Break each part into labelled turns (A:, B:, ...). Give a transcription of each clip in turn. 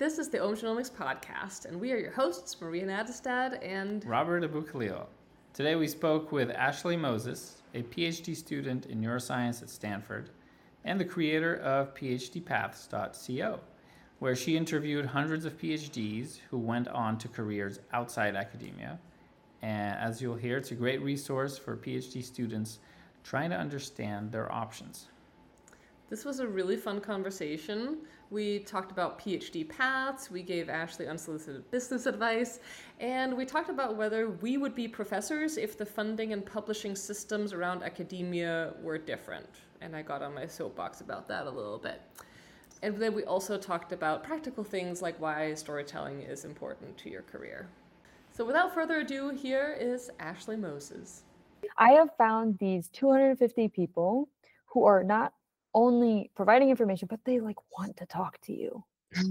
A: This is the Om Genomics Podcast, and we are your hosts, Maria Nadestad and
B: Robert Abou-Khalil. Today we spoke with Ashley Moses, a PhD student in neuroscience at Stanford, and the creator of PhDpaths.co, where she interviewed hundreds of PhDs who went on to careers outside academia. And as you'll hear, it's a great resource for PhD students trying to understand their options.
A: This was a really fun conversation. We talked about PhD paths, we gave Ashley unsolicited business advice, and we talked about whether we would be professors if the funding and publishing systems around academia were different. And I got on my soapbox about that a little bit. And then we also talked about practical things like why storytelling is important to your career. So without further ado, here is Ashley Moses.
C: I have found these 250 people who are not only providing information, but they want to talk to you.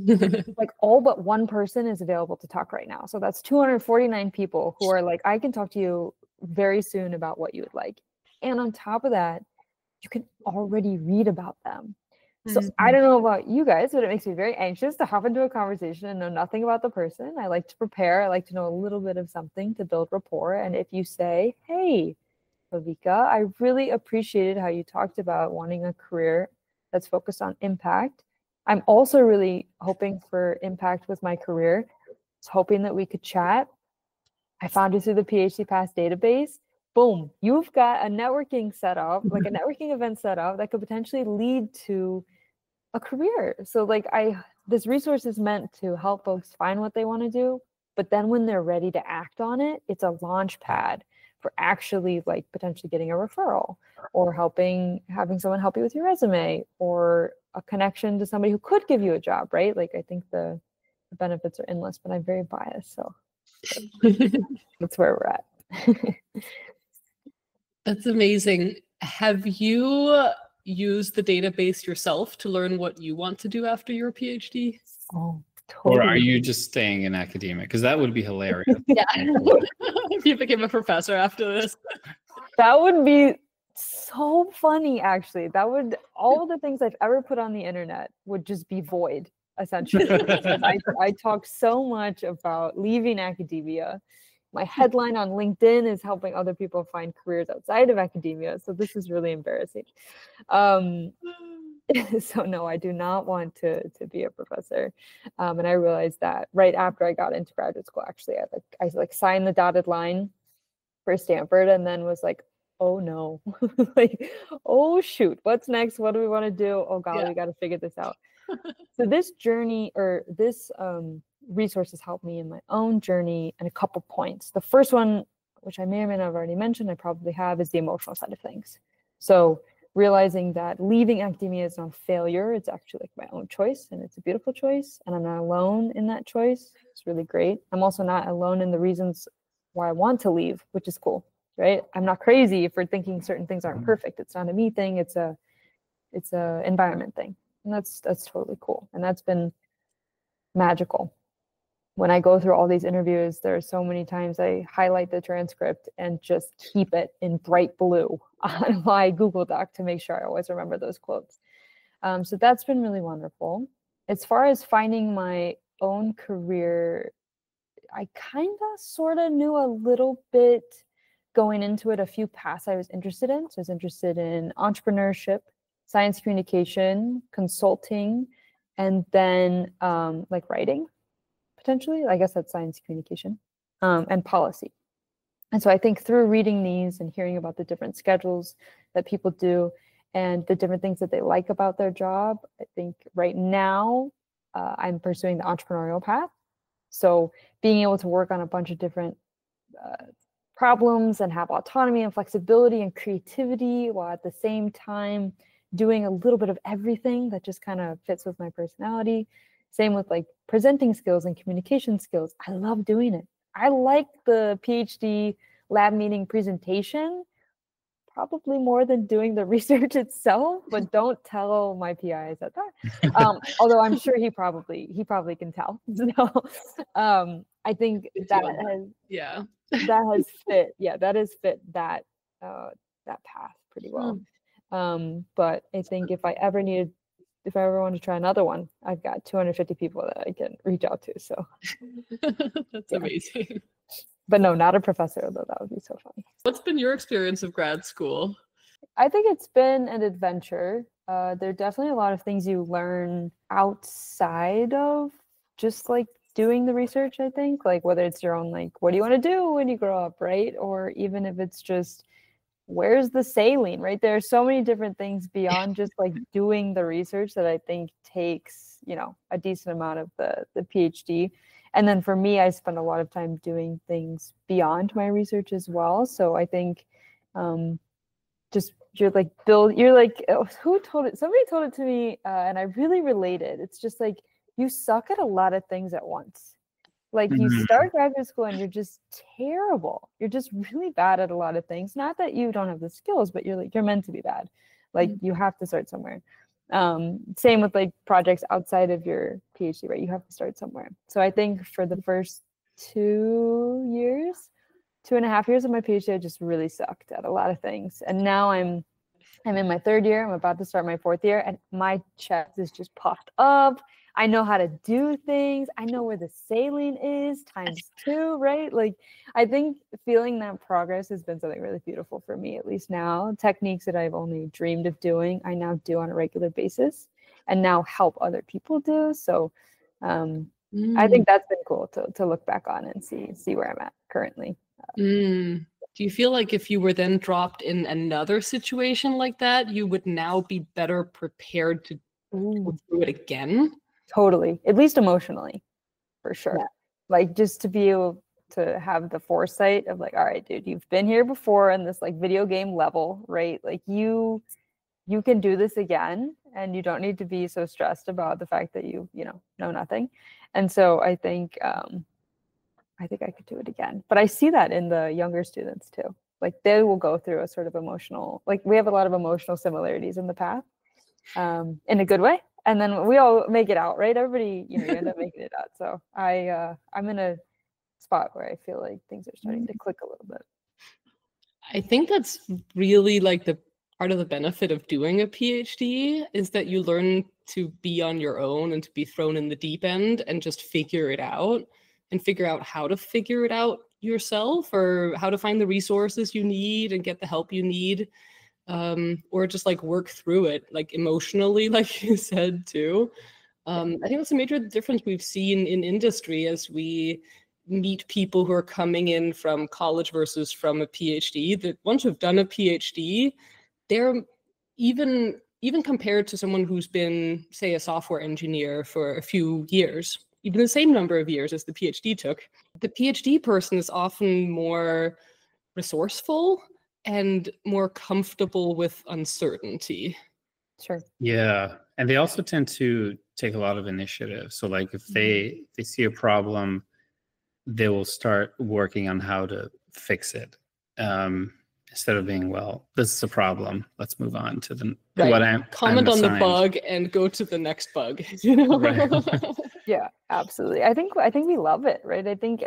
C: All but one person is available to talk right now. So that's 249 people who are I can talk to you very soon about what you would like. And on top of that, you can already read about them. So I don't know about you guys, but it makes me very anxious to hop into a conversation and know nothing about the person. I like to prepare. I like to know a little bit of something to build rapport. And if you say, hey, Viveka, I really appreciated how you talked about wanting a career that's focused on impact. I'm also really hoping for impact with my career. I was hoping that we could chat. I found you through the PhD Paths database. Boom, you've got a networking setup, a networking event set up that could potentially lead to a career. So this resource is meant to help folks find what they want to do, but then when they're ready to act on it, it's a launch pad for actually potentially getting a referral or having someone help you with your resume or a connection to somebody who could give you a job, right? I think the benefits are endless, but I'm very biased. So that's where we're at.
D: That's amazing. Have you used the database yourself to learn what you want to do after your PhD?
C: Oh, totally.
B: Or are you just staying in academia? Because that would be hilarious.
D: Yeah. If you became a professor after this.
C: That would be so funny, actually. All the things I've ever put on the internet would just be void, essentially. I talk so much about leaving academia. My headline on LinkedIn is helping other people find careers outside of academia. So this is really embarrassing. So no, I do not want to be a professor. And I realized that right after I got into graduate school, actually, I signed the dotted line for Stanford and then was oh no, oh shoot, what's next? What do we want to do? Oh golly, we got to figure this out. So this journey or this resource has helped me in my own journey in a couple points. The first one, which I may or may not have already mentioned, I probably have, is the emotional side of things. So realizing that leaving academia is not a failure. It's actually my own choice, and it's a beautiful choice, and I'm not alone in that choice. It's really great. I'm also not alone in the reasons why I want to leave, which is cool, right? I'm not crazy for thinking certain things aren't perfect. It's not a me thing. It's a environment thing, and that's totally cool, and that's been magical. When I go through all these interviews, there are so many times I highlight the transcript and just keep it in bright blue on my Google Doc to make sure I always remember those quotes. So that's been really wonderful. As far as finding my own career, I kind of sort of knew a little bit going into it, a few paths I was interested in. So I was interested in entrepreneurship, science communication, consulting, and then writing. Potentially, I guess that's science communication, and policy. And so I think through reading these and hearing about the different schedules that people do and the different things that they like about their job, I think right now I'm pursuing the entrepreneurial path. So being able to work on a bunch of different problems and have autonomy and flexibility and creativity while at the same time doing a little bit of everything that just kind of fits with my personality. Same with presenting skills and communication skills. I love doing it. I like the PhD lab meeting presentation probably more than doing the research itself, but don't tell my PI I said that. Although I'm sure he probably can tell. So I think that has fit that path pretty well. But I think if I ever needed if I ever want to try another one, I've got 250 people that I can reach out to. So,
D: That's
C: Yeah.
D: amazing.
C: but no, not a professor, though. That would be so fun.
D: What's been your experience of grad school?
C: I think it's been an adventure. There are definitely a lot of things you learn outside of just like doing the research, I think, like whether it's your own, like, what do you want to do when you grow up, right? Or even if it's just, where's the saline, right? There are so many different things beyond just like doing the research that I think takes, a decent amount of the PhD. And then for me, I spend a lot of time doing things beyond my research as well. So I think just you're like who told it? Somebody told it to me, and I really related. It's just like you suck at a lot of things at once. Like you start graduate school and you're just terrible. You're just really bad at a lot of things. Not that you don't have the skills, but you're meant to be bad. Like you have to start somewhere. Same with like projects outside of your PhD, right? You have to start somewhere. So I think for the first 2.5 years of my PhD, I just really sucked at a lot of things. And now I'm in my third year. I'm about to start my fourth year, and my chest is just puffed up. I know how to do things. I know where the saline is ×2, right? Like, I think feeling that progress has been something really beautiful for me, at least now. Techniques that I've only dreamed of doing, I now do on a regular basis and now help other people do. So I think that's been cool to look back on and see where I'm at currently.
D: Do you feel like if you were then dropped in another situation like that, you would now be better prepared to go through it again?
C: Totally. At least emotionally, for sure.
D: Yeah.
C: Like just to be able to have the foresight of like, all right, dude, you've been here before in this like video game level, right? Like you can do this again, and you don't need to be so stressed about the fact that you know nothing. And so I think I could do it again. But I see that in the younger students too. Like they will go through a sort of emotional, like we have a lot of emotional similarities in the path, in a good way. And then we all make it out, right? Everybody, you end up making it out. So I'm in a spot where I feel like things are starting to click a little bit.
D: I think that's really like the part of the benefit of doing a PhD is that you learn to be on your own and to be thrown in the deep end and just figure it out and figure out how to figure it out yourself, or how to find the resources you need and get the help you need. Or just like work through it, like emotionally, like you said too. I think that's a major difference we've seen in industry as we meet people who are coming in from college versus from a PhD. That once you've done a PhD, they're even compared to someone who's been, say, a software engineer for a few years, even the same number of years as the PhD took, the PhD person is often more resourceful and more comfortable with uncertainty.
C: Sure.
B: Yeah. And they also tend to take a lot of initiative. So like if they see a problem, they will start working on how to fix it. Instead of being, well, this is a problem, let's move on to the what I'm
D: comment
B: I'm
D: on the
B: assigned.
D: bug and go to the next bug.
B: Right.
C: Yeah, absolutely. I think we love it, right? I think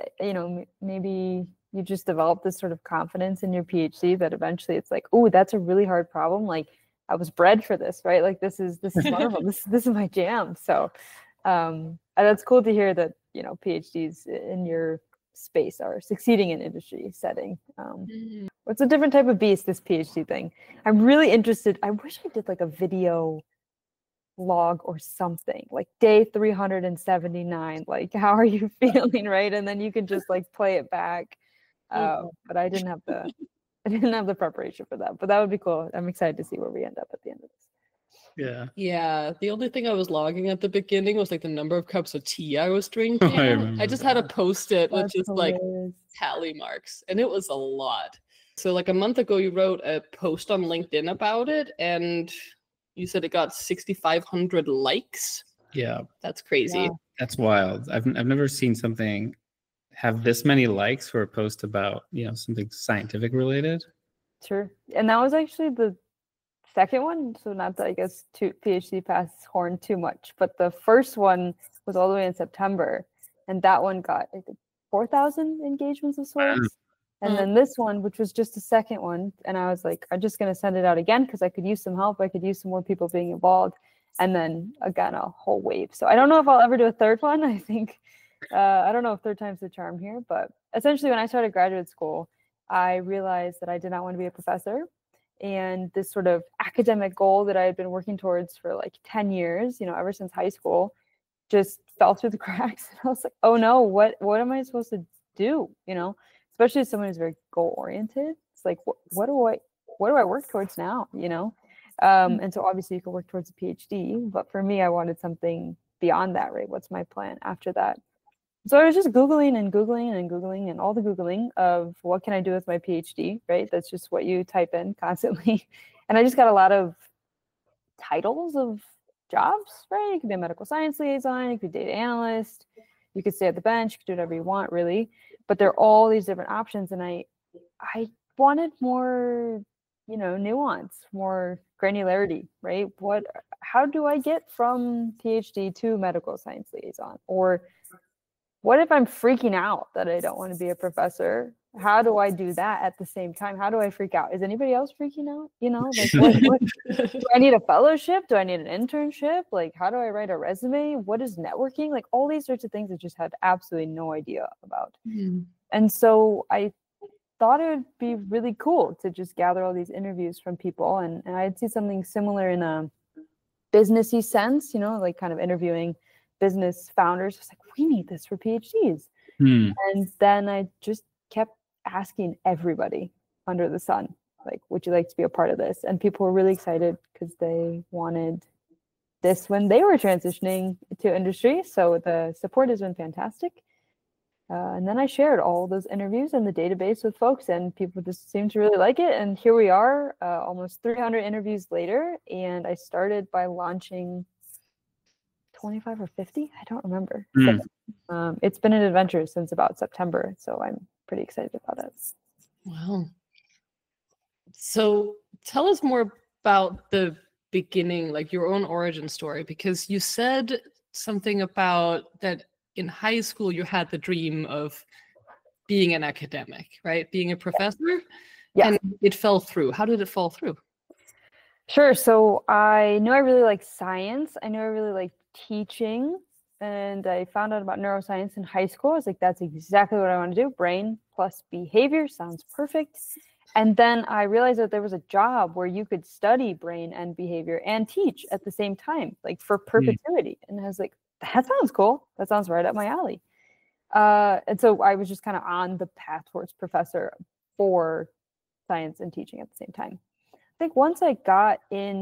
C: maybe you just develop this sort of confidence in your PhD that eventually it's like, oh, that's a really hard problem. Like I was bred for this, right? Like this is wonderful. this is my jam. So that's cool to hear that PhDs in your space are succeeding in industry setting. It's a different type of beast, this PhD thing. I'm really interested. I wish I did like a video log or something, like day 379, like how are you feeling, right? And then you can just like play it back. But I didn't have the preparation for that. But that would be cool. I'm excited to see where we end up at the end of this.
D: Yeah. The only thing I was logging at the beginning was like the number of cups of tea I was drinking. I just had a post-it with just like tally marks, and it was a lot. So like a month ago, you wrote a post on LinkedIn about it, and you said it got 6,500 likes.
B: Yeah.
D: That's crazy.
C: Yeah.
B: That's wild. I've never seen something have this many likes for a post about, something scientific related.
C: Sure. And that was actually the second one. So not that I guess PhD paths horn too much, but the first one was all the way in September. And that one got, I think, 4,000 engagements of sorts. And then this one, which was just the second one, and I was like, I'm just going to send it out again because I could use some help. I could use some more people being involved. and then again a whole wave. So I don't know if I'll ever do a third one. I think I don't know if third time's the charm here, but essentially when I started graduate school, I realized that I did not want to be a professor. And this sort of academic goal that I had been working towards for like 10 years, ever since high school, just fell through the cracks. And I was like, oh no, what am I supposed to do? Especially as someone who's very goal oriented. It's like, what do I work towards now? And so obviously you can work towards a PhD, but for me, I wanted something beyond that, right? What's my plan after that? So I was just Googling and Googling and Googling and all the Googling of what can I do with my PhD, right? That's just what you type in constantly. And I just got a lot of titles of jobs, right? You could be a medical science liaison, you could be data analyst, you could stay at the bench, you could do whatever you want, really. But there are all these different options. And I wanted more, nuance, more granularity, right? How do I get from PhD to medical science liaison? Or what if I'm freaking out that I don't want to be a professor? How do I do that at the same time? How do I freak out? Is anybody else freaking out? What do I need a fellowship? Do I need an internship? Like, how do I write a resume? What is networking? Like all these sorts of things I just had absolutely no idea about. And so I thought it would be really cool to just gather all these interviews from people. And I'd see something similar in a businessy sense, like kind of interviewing business founders. I was like, we need this for PhDs. And then I just kept asking everybody under the sun, like, would you like to be a part of this? And people were really excited because they wanted this when they were transitioning to industry. So the support has been fantastic. And then I shared all those interviews in the database with folks, and people just seemed to really like it. And here we are, almost 300 interviews later. And I started by launching 25 or 50. I don't remember. It's been an adventure since about September. So I'm pretty excited about it.
D: Wow. So tell us more about the beginning, like your own origin story, because you said something about that in high school you had the dream of being an academic, right? Being a professor.
C: Yeah.
D: And it fell through. How did it fall through?
C: Sure. So I knew I really liked science. I knew I really liked teaching. And I found out about neuroscience in high school. I was like, that's exactly what I want to do. Brain plus behavior sounds perfect. And then I realized that there was a job where you could study brain and behavior and teach at the same time, like for perpetuity. And I was like, that sounds cool. That sounds right up my alley. And so I was just kind of on the path towards professor for science and teaching at the same time. I think once I got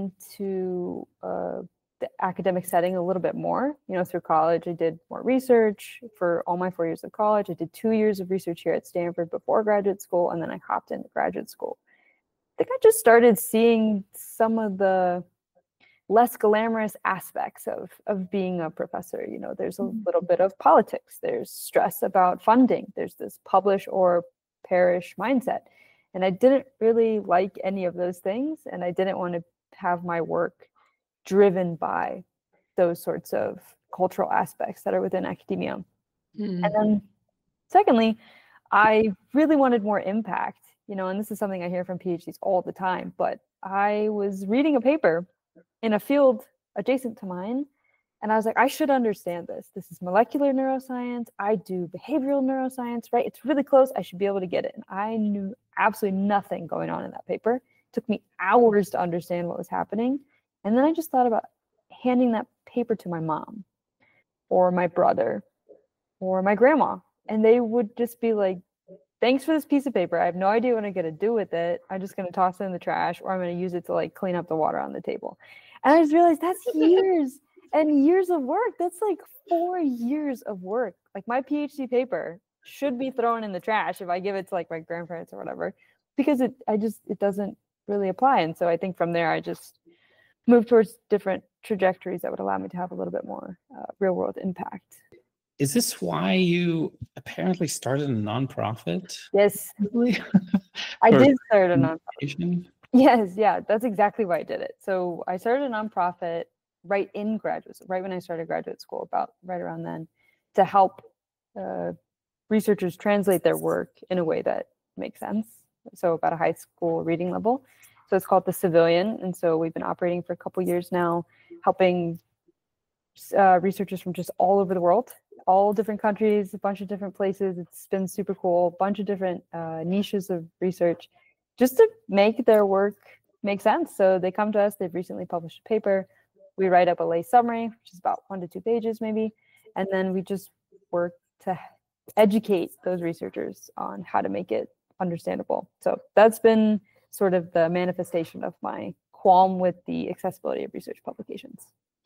C: into the academic setting a little bit more, through college, I did more research for all my 4 years of college. I did 2 years of research here at Stanford before graduate school, and then I hopped into graduate school. I think I just started seeing some of the less glamorous aspects of being a professor. There's a little bit of politics. There's stress about funding. There's this publish or perish mindset. And I didn't really like any of those things. And I didn't want to have my work driven by those sorts of cultural aspects that are within academia. And then secondly, I really wanted more impact, and this is something I hear from PhDs all the time, but I was reading a paper in a field adjacent to mine, and I was like, I should understand this. This is molecular neuroscience. I do behavioral neuroscience, right? It's really close. I should be able to get it. And I knew absolutely nothing going on in that paper. It took me hours to understand what was happening. And then I just thought about handing that paper to my mom or my brother or my grandma. And they would just be like, thanks for this piece of paper. I have no idea what I'm going to do with it. I'm just going to toss it in the trash, or I'm going to use it to like clean up the water on the table. And I just realized that's years and years of work. That's like 4 years of work. Like my PhD paper should be thrown in the trash if I give it to like my grandparents or whatever, because it doesn't really apply. And so I think from there, I just moved towards different trajectories that would allow me to have a little bit more real world impact.
B: Is this why you apparently started a nonprofit?
C: Yes, I did start a nonprofit. Yes, yeah, that's exactly why I did it. So I started a nonprofit right in graduate school, right when I started graduate school, about right around then, to help researchers translate their work in a way that makes sense. So about a high school reading level. So it's called The Civilian. And so we've been operating for a couple years now. helping researchers from just all over the world, all different countries, a bunch of different places. It's been super cool, a bunch of different niches of research, just to make their work make sense. So they come to us, they've recently published a paper, we write up a lay summary, which is about 1 to 2 pages maybe, and then we just work to educate those researchers on how to make it understandable. So that's been sort of the manifestation of my qualm with the accessibility of research publications.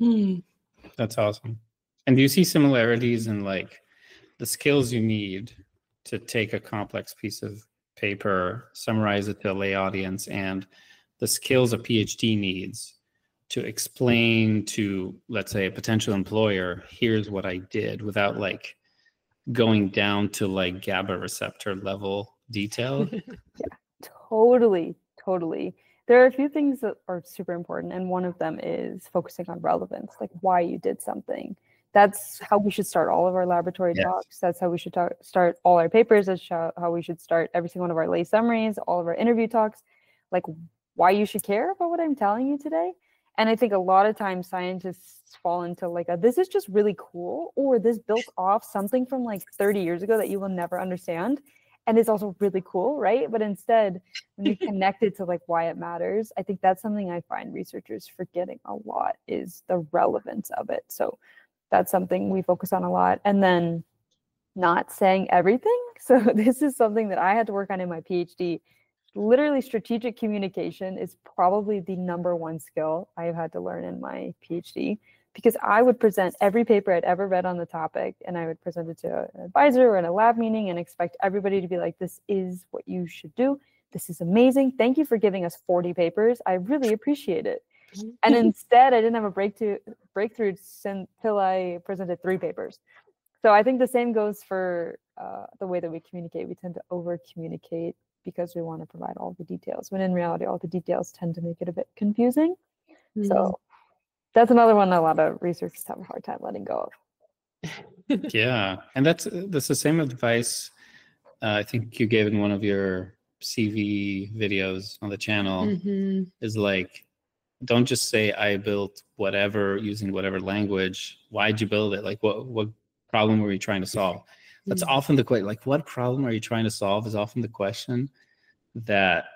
B: That's awesome. And do you see similarities in like the skills you need to take a complex piece of paper, summarize it to a lay audience, and the skills a PhD needs to explain to, let's say, a potential employer, here's what I did, without like going down to like GABA receptor level detail?
C: Yeah, totally. There are a few things that are super important, and one of them is focusing on relevance, like why you did something. That's how we should start all of our laboratory talks. That's how we should start all our papers. That's how we should start every single one of our lay summaries, all of our interview talks, like why you should care about what I'm telling you today. And I think a lot of times scientists fall into like this is just really cool, or this built off something from like 30 years ago that you will never understand. And it's also really cool, right? But instead, when you connect it to like why it matters, I think that's something I find researchers forgetting a lot, is the relevance of it. So that's something we focus on a lot. And then not saying everything. So this is something that I had to work on in my PhD. Literally, strategic communication is probably the #1 skill I've had to learn in my PhD, because I would present every paper I'd ever read on the topic, and I would present it to an advisor or in a lab meeting and expect everybody to be like, this is what you should do. This is amazing. Thank you for giving us 40 papers. I really appreciate it. And instead, I didn't have a breakthrough until I presented 3 papers. So I think the same goes for the way that we communicate. We tend to over-communicate because we want to provide all the details, when in reality, all the details tend to make it a bit confusing. So that's another one a lot of researchers have a hard time letting go of.
B: Yeah, and that's the same advice I think you gave in one of your CV videos on the channel. Is like, don't just say I built whatever using whatever language. Why'd you build it? Like, what problem were you trying to solve? That's often the question. Like, what problem are you trying to solve is often the question that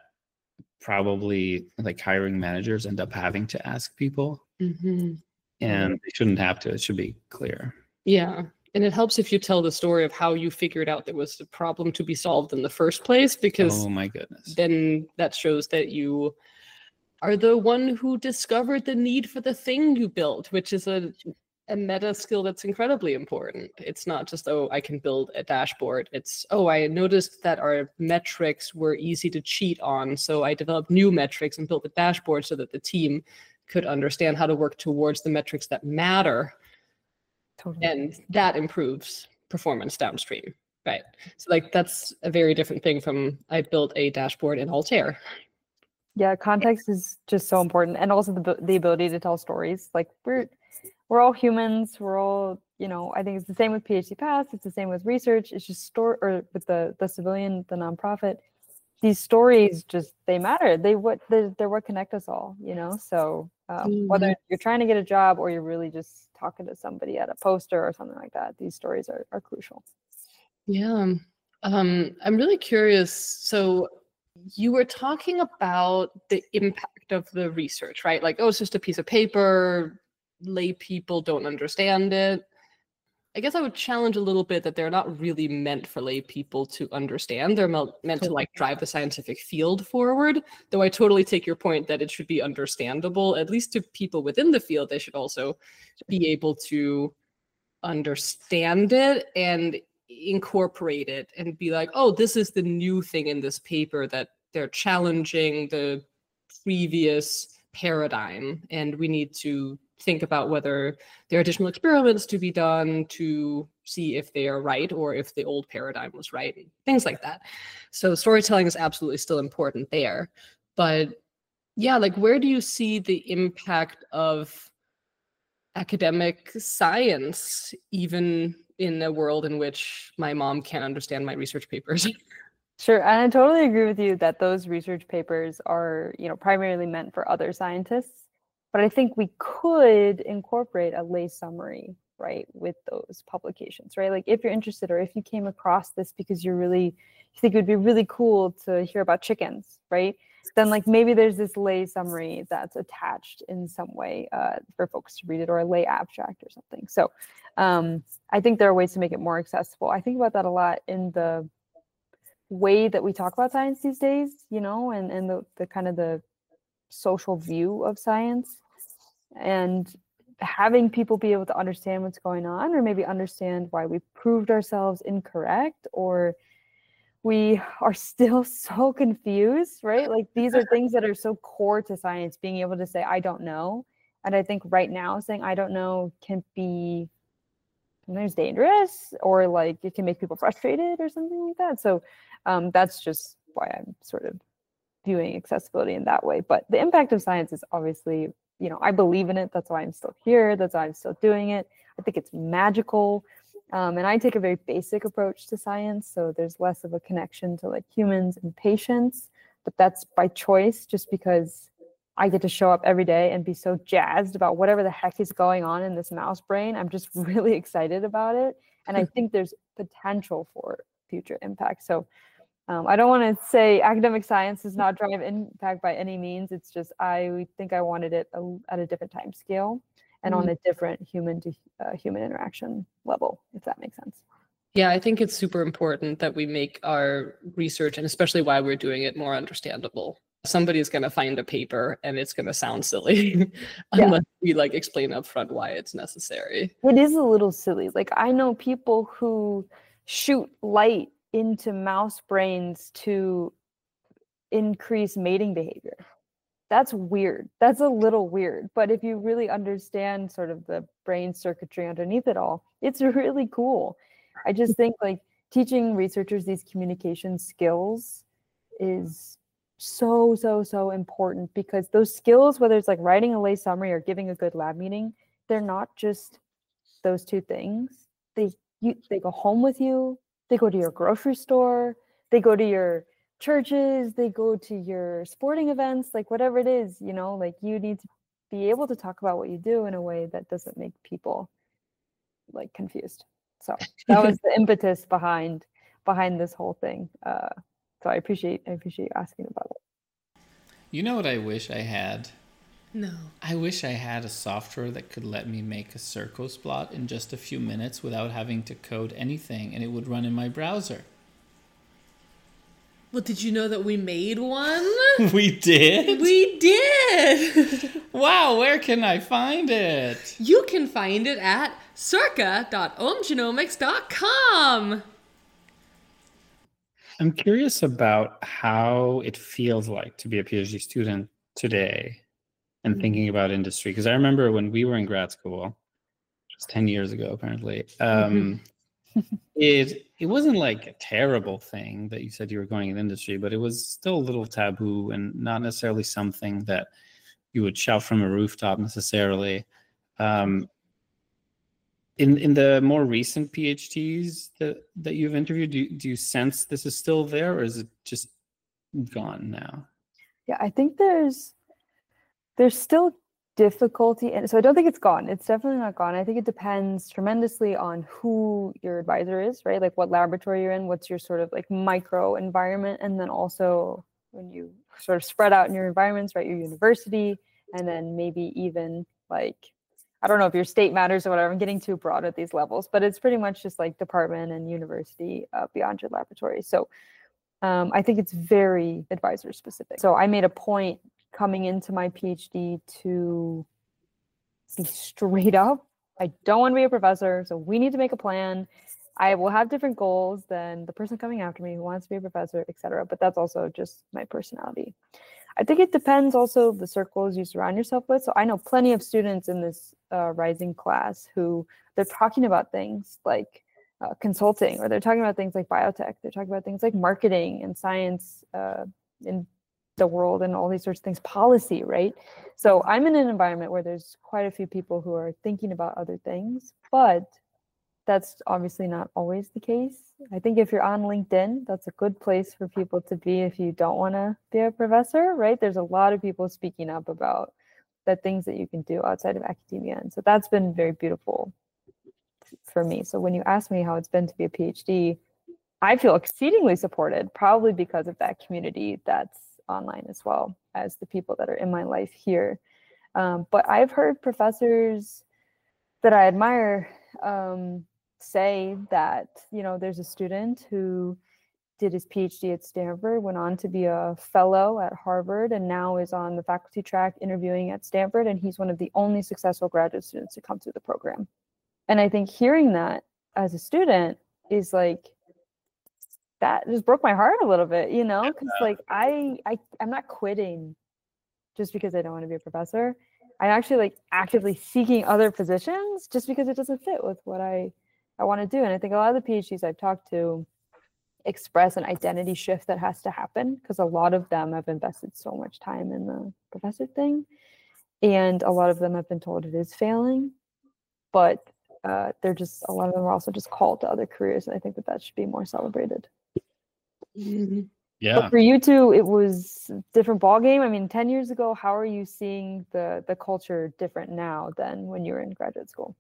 B: probably like hiring managers end up having to ask people. And they shouldn't have to. It should be clear.
D: Yeah. And it helps if you tell the story of how you figured out there was a problem to be solved in the first place, because
B: oh my goodness,
D: then that shows that you are the one who discovered the need for the thing you built, which is a meta skill that's incredibly important. It's not just, oh, I can build a dashboard. It's, oh, I noticed that our metrics were easy to cheat on, so I developed new metrics and built the dashboard so that the team could understand how to work towards the metrics that matter. Totally. And that improves performance downstream, right? So like that's a very different thing from I built a dashboard in Altair.
C: Yeah, context is just so important, and also the ability to tell stories. Like we're all humans. We're all, I think it's the same with PhD paths. It's the same with research. It's just or with the civilian, the nonprofit. These stories they matter. They're what connect us all, So whether you're trying to get a job or you're really just talking to somebody at a poster or something like that, these stories are crucial.
D: Yeah. I'm really curious. So you were talking about the impact of the research, right? Like, oh, it's just a piece of paper. Lay people don't understand it. I guess I would challenge a little bit that they're not really meant for lay people to understand. They're meant to like drive the scientific field forward. Though I totally take your point that it should be understandable, at least to people within the field. They should also be able to understand it and incorporate it and be like, oh, this is the new thing in this paper, that they're challenging the previous paradigm, and we need to think about whether there are additional experiments to be done to see if they are right or if the old paradigm was right, things like that. So storytelling is absolutely still important there. But yeah, like where do you see the impact of academic science, even in a world in which my mom can't understand my research papers?
C: Sure, and I totally agree with you that those research papers are, primarily meant for other scientists. But I think we could incorporate a lay summary, right, with those publications, right? Like if you're interested, or if you came across this because you think it would be really cool to hear about chickens, right? Then like maybe there's this lay summary that's attached in some way for folks to read it, or a lay abstract or something. So I think there are ways to make it more accessible. I think about that a lot in the way that we talk about science these days, and the kind of the social view of science, and having people be able to understand what's going on, or maybe understand why we proved ourselves incorrect, or we are still so confused, right? Like these are things that are so core to science, being able to say, I don't know. And I think right now saying I don't know can be sometimes dangerous, or like it can make people frustrated or something like that. So that's just why I'm sort of viewing accessibility in that way. But the impact of science is obviously, I believe in it. That's why I'm still here. That's why I'm still doing it. I think it's magical. And I take a very basic approach to science. So there's less of a connection to like humans and patients, but that's by choice, just because I get to show up every day and be so jazzed about whatever the heck is going on in this mouse brain. I'm just really excited about it. And I think there's potential for future impact. So I don't want to say academic science does not drive impact by any means. It's just I think I wanted it at a different time scale and on a different human to human interaction level, if that makes sense.
D: Yeah, I think it's super important that we make our research, and especially why we're doing it, more understandable. Somebody's going to find a paper and it's going to sound silly unless we like explain up front why it's necessary.
C: It is a little silly. Like I know people who shoot light into mouse brains to increase mating behavior. That's weird. That's a little weird. But if you really understand sort of the brain circuitry underneath it all, it's really cool. I just think like teaching researchers these communication skills is so important, because those skills, whether it's like writing a lay summary or giving a good lab meeting, they're not just those two things. They go home with you. They go to your grocery store, they go to your churches, they go to your sporting events, like whatever it is, like you need to be able to talk about what you do in a way that doesn't make people like confused. So that was the impetus behind this whole thing. So I appreciate you asking about it.
B: You know what I wish I had?
D: No.
B: I wish I had a software that could let me make a Circos plot in just a few minutes without having to code anything, and it would run in my browser.
A: Well, did you know that we made one?
B: We did?
A: We did!
B: Wow, where can I find it?
A: You can find it at circa.omgenomics.com.
B: I'm curious about how it feels like to be a PhD student today and thinking about industry. Because I remember when we were in grad school, just 10 years ago, apparently, it wasn't like a terrible thing that you said you were going in industry, but it was still a little taboo and not necessarily something that you would shout from a rooftop necessarily. In the more recent PhDs that you've interviewed, do you sense this is still there, or is it just gone now?
C: Yeah, I think there's still difficulty, and so I don't think it's gone. It's definitely not gone. I think it depends tremendously on who your advisor is, right? Like what laboratory you're in, what's your sort of like micro environment, and then also when you sort of spread out in your environments, right? Your university, and then maybe even like, I don't know if your state matters or whatever. I'm getting too broad at these levels, but it's pretty much just like department and university beyond your laboratory. So I think it's very advisor specific. So I made a point coming into my PhD to be straight up. I don't want to be a professor, so we need to make a plan. I will have different goals than the person coming after me who wants to be a professor, etc. But that's also just my personality. I think it depends also the circles you surround yourself with. So I know plenty of students in this rising class who they're talking about things like consulting, or they're talking about things like biotech. They're talking about things like marketing and science in the world and all these sorts of things, policy, right? So I'm in an environment where there's quite a few people who are thinking about other things, but that's obviously not always the case. I think if you're on LinkedIn, that's a good place for people to be if you don't want to be a professor, right? There's a lot of people speaking up about things that you can do outside of academia. And so that's been very beautiful for me. So when you ask me how it's been to be a PhD, I feel exceedingly supported, probably because of that community that's online as well as the people that are in my life here. But I've heard professors that I admire say that, there's a student who did his PhD at Stanford, went on to be a fellow at Harvard, and now is on the faculty track interviewing at Stanford. And he's one of the only successful graduate students to come through the program. And I think hearing that as a student is like, that just broke my heart a little bit, because like I'm not quitting just because I don't want to be a professor. I'm actually like actively seeking other positions just because it doesn't fit with what I want to do. And I think a lot of the PhDs I've talked to express an identity shift that has to happen, because a lot of them have invested so much time in the professor thing, and a lot of them have been told it is failing, but a lot of them are also just called to other careers, and I think that should be more celebrated.
D: Mm-hmm.
B: Yeah.
C: But for you two, it was a different ballgame. I mean, 10 years ago, how are you seeing the culture different now than when you were in graduate school?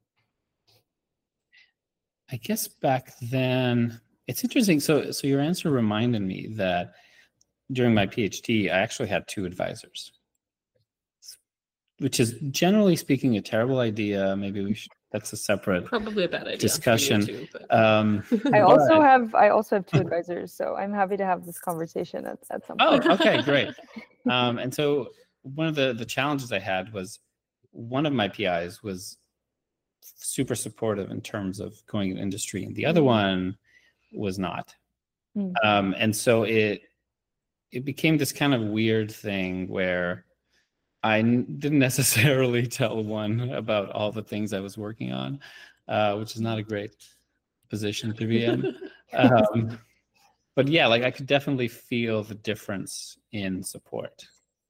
B: I guess back then, it's interesting. So your answer reminded me that during my PhD, I actually had 2 advisors, which is generally speaking a terrible idea. Maybe that's a separate
D: Probably a bad idea
B: discussion.
D: for you too, but...
C: I also have 2 advisors, so I'm happy to have this conversation at some point.
B: Oh, okay, great. And so one of the challenges I had was one of my PIs was super supportive in terms of going in industry, and the other one was not. And so it became this kind of weird thing where I didn't necessarily tell one about all the things I was working on, which is not a great position to be in. But yeah, like I could definitely feel the difference in support.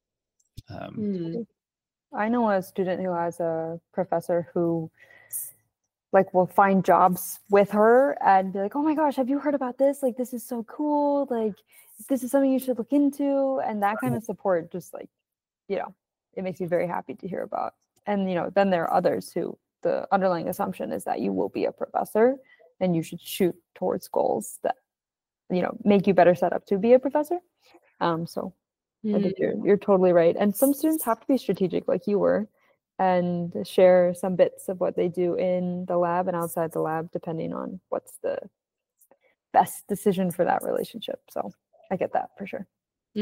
C: I know a student who has a professor who like will find jobs with her and be like, oh my gosh, have you heard about this? Like, this is so cool. Like, this is something you should look into. And that kind of support just like, it makes me very happy to hear about. And, then there are others who the underlying assumption is that you will be a professor and you should shoot towards goals that, make you better set up to be a professor. So I think you're totally right. And some students have to be strategic like you were and share some bits of what they do in the lab and outside the lab, depending on what's the best decision for that relationship. So I get that for sure.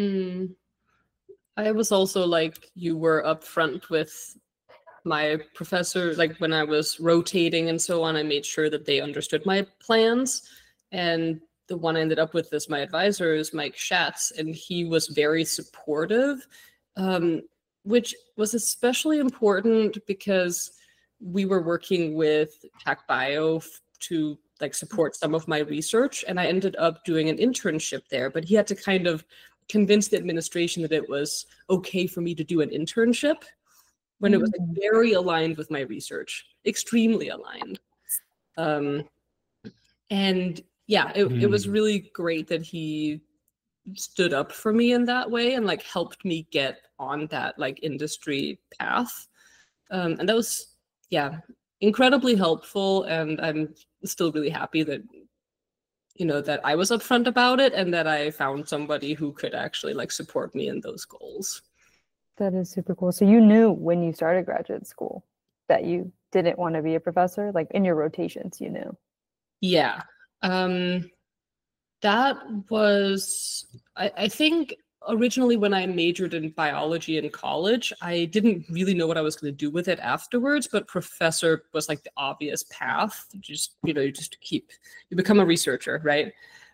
D: I was also like you were upfront with my professor, like when I was rotating and so on, I made sure that they understood my plans. And the one I ended up with as my advisor is Mike Schatz, and he was very supportive, which was especially important because we were working with PacBio to like support some of my research, and I ended up doing an internship there, but he had to kind of convince the administration that it was okay for me to do an internship when it was like, very aligned with my research, extremely aligned. And yeah, it was really great that he stood up for me in that way and like helped me get on that like industry path. And that was, incredibly helpful. And I'm still really happy that, that I was upfront about it and that I found somebody who could actually like support me in those goals.
C: That is super cool. So you knew when you started graduate school that you didn't want to be a professor, like in your rotations, you knew.
D: Yeah. That was, I think originally when I majored in biology in college, I didn't really know what I was going to do with it afterwards, but professor was like the obvious path. You become a researcher, right?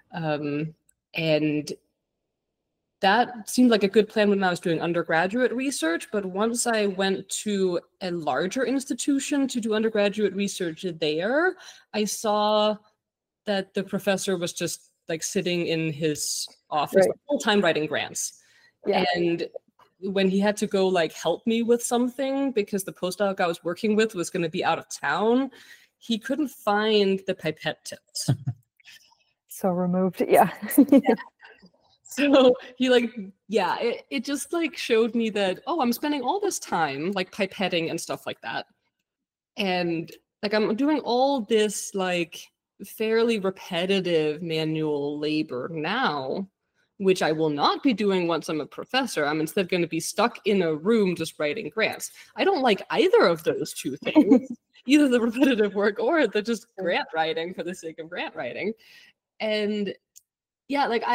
D: And that seemed like a good plan when I was doing undergraduate research, but once I went to a larger institution to do undergraduate research there, I saw that the professor was just like sitting in his office the whole time writing grants. Yeah. And when he had to go like help me with something because the postdoc I was working with was going to be out of town, he couldn't find the pipette tips.
C: So removed, yeah.
D: So he it just like showed me that, oh, I'm spending all this time like pipetting and stuff like that. And like I'm doing all this like fairly repetitive manual labor now, which I will not be doing once I'm a professor. I'm instead going to be stuck in a room just writing grants. I don't like either of those two things, either the repetitive work or the just grant writing for the sake of grant writing. And yeah, like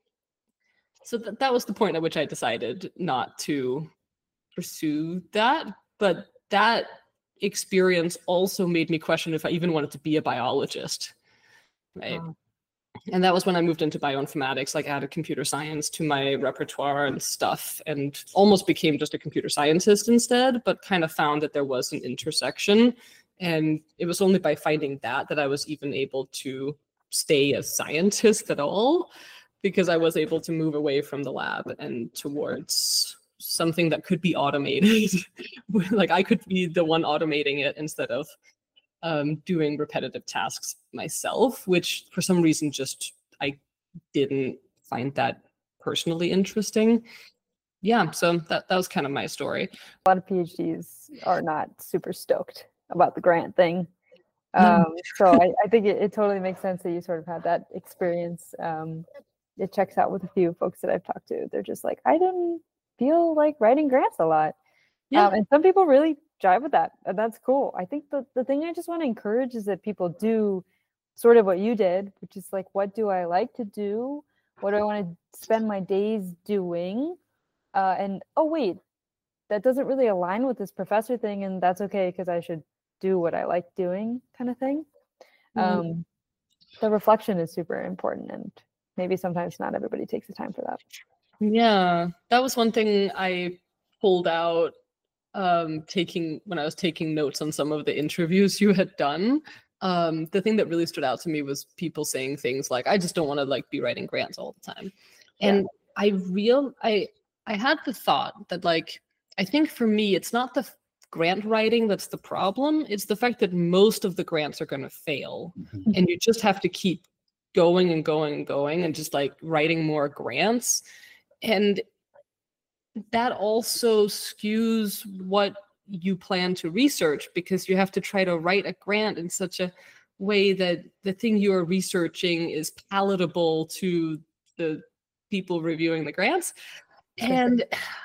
D: so that was the point at which I decided not to pursue that. But that experience also made me question if I even wanted to be a biologist, right?
C: Wow.
D: And that was when I moved into bioinformatics, like added computer science to my repertoire and stuff, and almost became just a computer scientist instead, but kind of found that there was an intersection. And it was only by finding that I was even able to stay a scientist at all, because I was able to move away from the lab and towards something that could be automated. Like I could be the one automating it instead of doing repetitive tasks myself, which for some reason just I didn't find that personally interesting. Yeah, so that was kind of my story.
C: A lot of PhDs are not super stoked about the grant thing.
D: No.
C: So I think it totally makes sense that you sort of had that experience. It checks out with a few folks that I've talked to. They're just like, I didn't feel like writing grants a lot.
D: Yeah.
C: And some people really jive with that. And that's cool. I think the thing I just want to encourage is that people do sort of what you did, which is like, what do I like to do? What do I want to spend my days doing? And oh, wait, that doesn't really align with this professor thing. And that's okay, because I should do what I like doing, kind of thing.
D: Mhm.
C: The reflection is super important. And maybe sometimes not everybody takes the time for that.
D: Yeah, that was one thing I pulled out when I was taking notes on some of the interviews you had done. The thing that really stood out to me was people saying things like, I just don't want to like be writing grants all the time. And I had the thought that like, I think for me, it's not the grant writing that's the problem. It's the fact that most of the grants are going to fail. And you just have to keep going and going and going and just like writing more grants. And that also skews what you plan to research, because you have to try to write a grant in such a way that the thing you are researching is palatable to the people reviewing the grants. And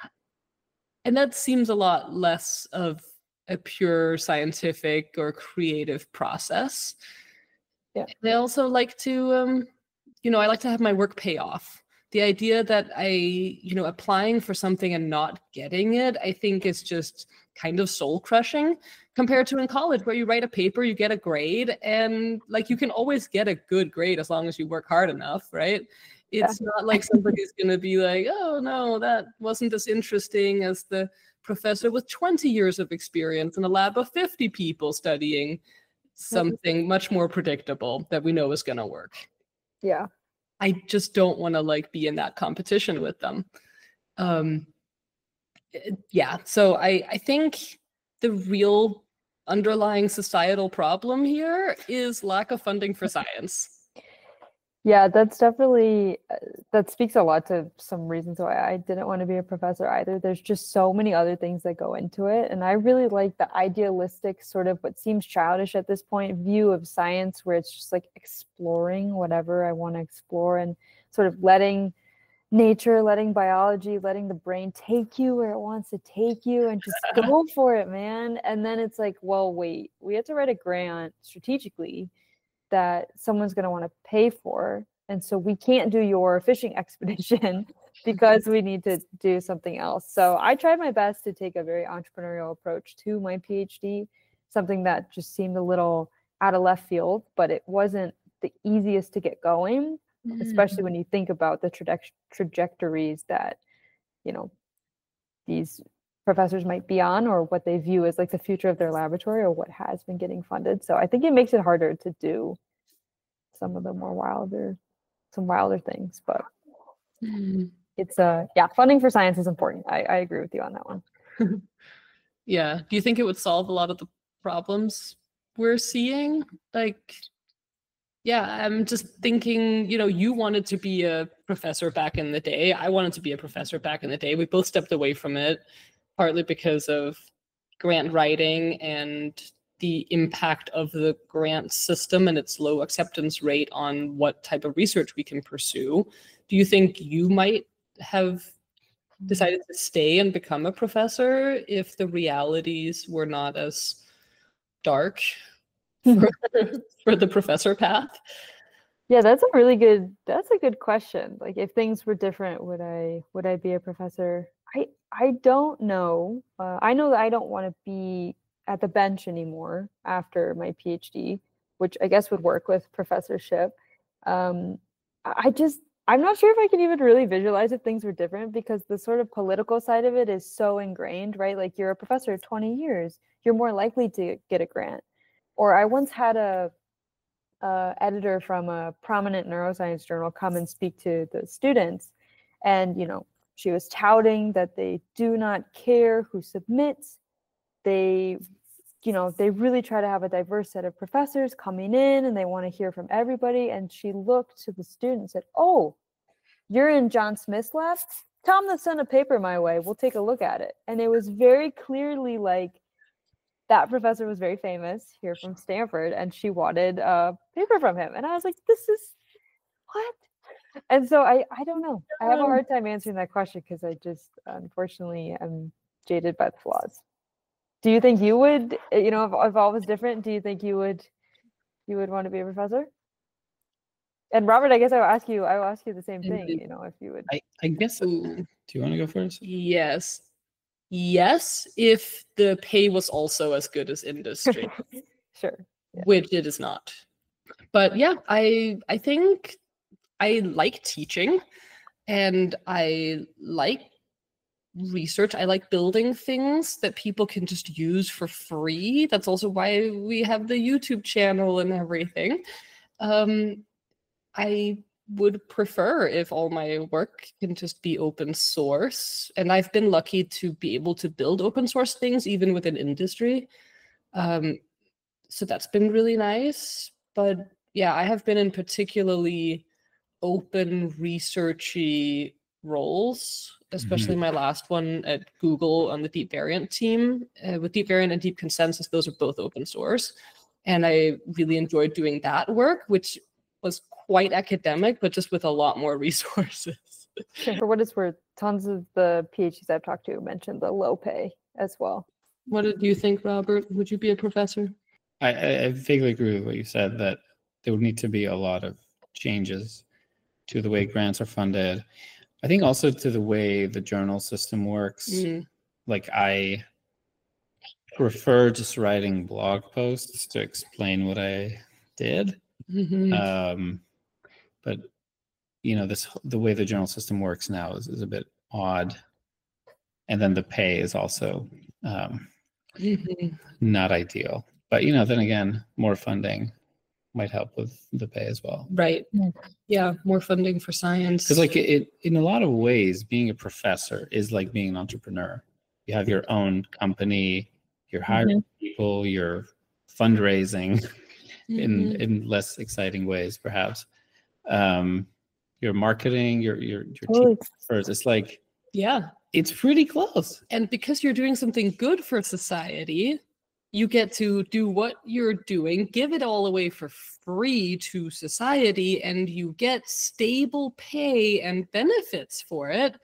D: that seems a lot less of a pure scientific or creative process.
C: Yeah.
D: And I also like to, I like to have my work pay off. The idea that applying for something and not getting it, I think is just kind of soul crushing compared to in college, where you write a paper, you get a grade, and like you can always get a good grade as long as you work hard enough, right? It's not like somebody's going to be like, oh no, that wasn't as interesting as the professor with 20 years of experience in a lab of 50 people studying something much more predictable that we know is going to work.
C: Yeah.
D: I just don't want to like be in that competition with them. So I think the real underlying societal problem here is lack of funding for science.
C: Yeah, that's definitely, that speaks a lot to some reasons why I didn't want to be a professor either. There's just so many other things that go into it. And I really like the idealistic, sort of what seems childish at this point, view of science, where it's just like exploring whatever I want to explore and sort of letting nature, letting biology, letting the brain take you where it wants to take you and just go for it, man. And then it's like, well, wait, we have to write a grant strategically that someone's going to want to pay for. And so we can't do your fishing expedition because we need to do something else. So I tried my best to take a very entrepreneurial approach to my PhD, something that just seemed a little out of left field, but it wasn't the easiest to get going, especially when you think about the trajectories that, these professors might be on, or what they view as like the future of their laboratory, or what has been getting funded. So I think it makes it harder to do some of the more wilder things, but it's funding for science is important. I agree with you on that one.
D: Yeah. Do you think it would solve a lot of the problems we're seeing? Like, Yeah, I'm just thinking, you wanted to be a professor back in the day. I wanted to be a professor back in the day. We both stepped away from it, partly because of grant writing and the impact of the grant system and its low acceptance rate on what type of research we can pursue. Do you think you might have decided to stay and become a professor if the realities were not as dark for the professor path?
C: Yeah, that's a good question. Like, if things were different, would I be a professor? I don't know. I know that I don't want to be at the bench anymore after my PhD, which I guess would work with professorship. I'm not sure if I can even really visualize if things were different, because the sort of political side of it is so ingrained, right? Like, you're a professor 20 years, you're more likely to get a grant. Or I once had a editor from a prominent neuroscience journal come and speak to the students, and she was touting that they do not care who submits. They really try to have a diverse set of professors coming in, and they want to hear from everybody. And she looked to the student and said, "Oh, you're in John Smith's lab? Tell him to send a paper my way. We'll take a look at it." And it was very clearly like, that professor was very famous here from Stanford, and she wanted a paper from him. And I was like, this is what? And so I don't know. I have a hard time answering that question, because I just, unfortunately, am jaded by the flaws. Do you think you would, if all was different, do you think you would want to be a professor? And Robert, I guess I will ask you the same thing, if you would.
B: I guess, do you want to go first?
D: Yes, if the pay was also as good as industry.
C: Sure. Yeah.
D: Which it is not. But yeah, I think I like teaching, and I like research. I like building things that people can just use for free. That's also why we have the YouTube channel and everything. I would prefer if all my work can just be open source. And I've been lucky to be able to build open source things even within industry. So that's been really nice. But yeah, I have been in particularly open researchy roles, especially my last one at Google on the Deep Variant team. With Deep Variant and Deep Consensus, those are both open source. And I really enjoyed doing that work, which was quite academic, but just with a lot more resources.
C: For what it's worth, tons of the PhDs I've talked to mentioned the low pay as well.
D: What did you think, Robert? Would you be a professor?
B: I vaguely agree with what you said, that there would need to be a lot of changes to the way grants are funded. I think also to the way the journal system works. Like, I prefer just writing blog posts to explain what I did. But the way the journal system works now is a bit odd, and then the pay is also not ideal. But then again, more funding might help with the pay as well.
D: Right. Yeah, more funding for science.
B: Because like in a lot of ways, being a professor is like being an entrepreneur. You have your own company, you're hiring people, you're fundraising in less exciting ways, perhaps. You're marketing, your team first. It's like,
D: yeah,
B: it's pretty close.
D: And because you're doing something good for society, you get to do what you're doing, give it all away for free to society, and you get stable pay and benefits for it.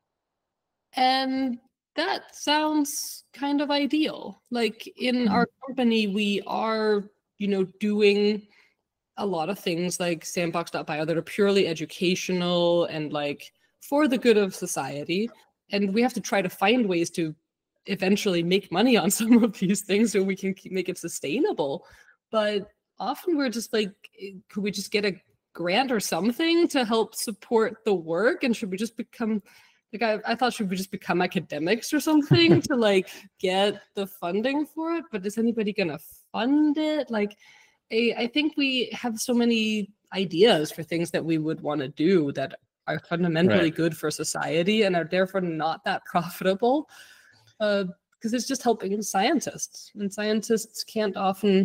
D: And that sounds kind of ideal. Like, in our company, we are, doing a lot of things like Sandbox.bio that are purely educational and like for the good of society. And we have to try to find ways to eventually make money on some of these things so we can make it sustainable. But often we're just like, could we just get a grant or something to help support the work? And should we just become, like, I thought, should we just become academics or something to like get the funding for it? But is anybody gonna fund it? Like, I think we have so many ideas for things that we would want to do that are fundamentally good for society and are therefore not that profitable. Because it's just helping scientists, and scientists can't often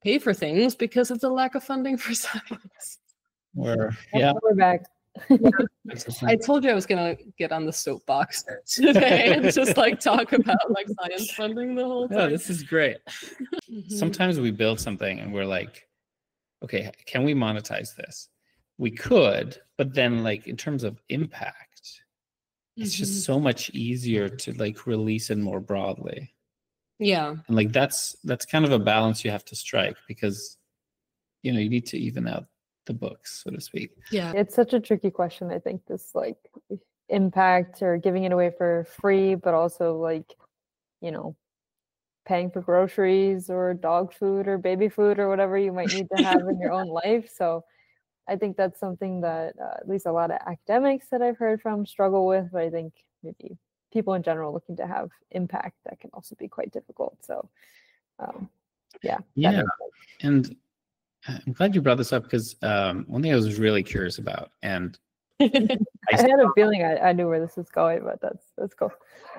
D: pay for things because of the lack of funding for science.
B: Or
C: Yep, we're back.
D: I told you I was gonna get on the soapbox today and just like talk about like science funding the whole
B: no,
D: time.
B: this is great.
D: Mhm.
B: Sometimes we build something and we're like, okay, can we monetize this? We could, but then like in terms of impact, it's
D: Mhm.
B: just so much easier to like release it more broadly.
D: Yeah.
B: And like that's kind of a balance you have to strike, because you need to even out the books, so to speak.
D: Yeah.
C: It's such a tricky question. I think this like impact or giving it away for free, but also like, paying for groceries or dog food or baby food or whatever you might need to have in your own life. So I think that's something that at least a lot of academics that I've heard from struggle with, but I think maybe people in general looking to have impact, that can also be quite difficult. So yeah. that
B: Yeah.
C: makes sense.
B: And I'm glad you brought this up, because one thing I was really curious about, and
C: I had a feeling I knew where this was going, but that's cool.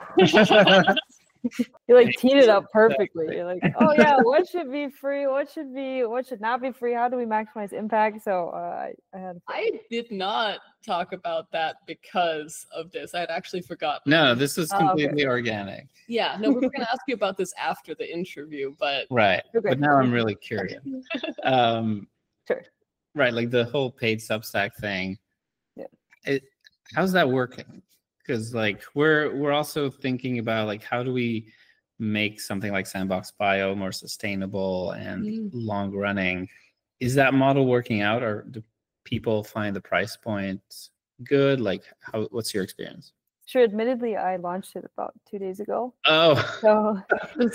C: You like teed it up perfectly. You're like, oh yeah, what should be free? What should not be free? How do we maximize impact? So I had.
D: I did not talk about that because of this. I had actually forgotten.
B: no, this is
C: Oh, okay.
B: completely organic.
D: Yeah, no, we were going to ask you about this after the interview, but
B: Right.
C: Okay.
B: But now I'm really curious.
C: Sure.
B: Right, like the whole paid Substack thing.
C: Yeah.
B: How's that working? Because like we're also thinking about like, how do we make something like Sandbox Bio more sustainable and long running? Is that model working out, or do people find the price point good? Like, what's your experience?
C: Sure. Admittedly, I launched it about 2 days ago.
B: Oh,
C: So the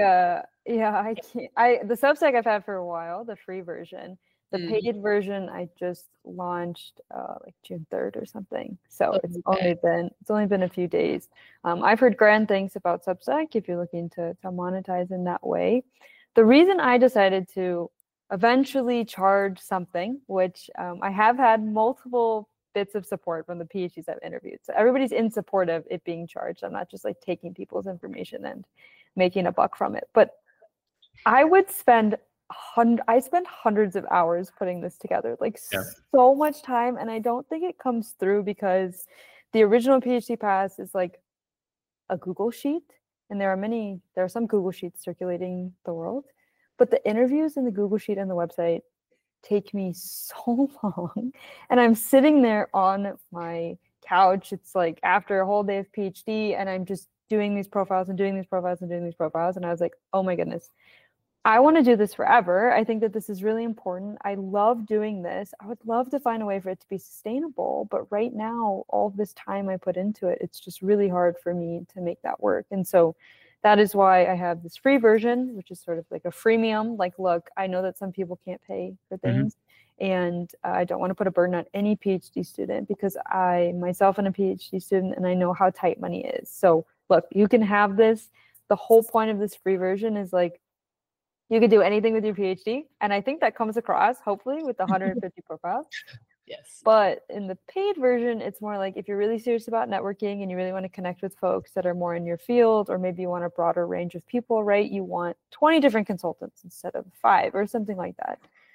C: Substack I've had for a while, the free version. The paid version I just launched like June 3rd or something. So it's only been a few days. I've heard grand things about Substack if you're looking to monetize in that way. The reason I decided to eventually charge something, which I have had multiple bits of support from the PhDs I've interviewed. So everybody's in support of it being charged. I'm not just like taking people's information and making a buck from it. But I would spend hundreds of hours putting this together, like so much time, and I don't think it comes through because the original PhD Pass is like a Google sheet, and there are some Google sheets circulating the world, but the interviews in the Google sheet and the website take me so long, and I'm sitting there on my couch. It's like after a whole day of PhD, and I'm just doing these profiles and doing these profiles and doing these profiles, and I was like, oh my goodness, I want to do this forever. I think that this is really important. I love doing this. I would love to find a way for it to be sustainable. But right now, all of this time I put into it, it's just really hard for me to make that work. And so that is why I have this free version, which is sort of like a freemium. Like, look, I know that some people can't pay for things. And I don't want to put a burden on any PhD student, because I myself am a PhD student and I know how tight money is. So look, you can have this. The whole point of this free version is like, you can do anything with your PhD. And I think that comes across, hopefully, with the 150 profiles.
D: Yes.
C: But in the paid version, it's more like if you're really serious about networking and you really want to connect with folks that are more in your field, or maybe you want a broader range of people, right? You want 20 different consultants instead of 5 or something like that.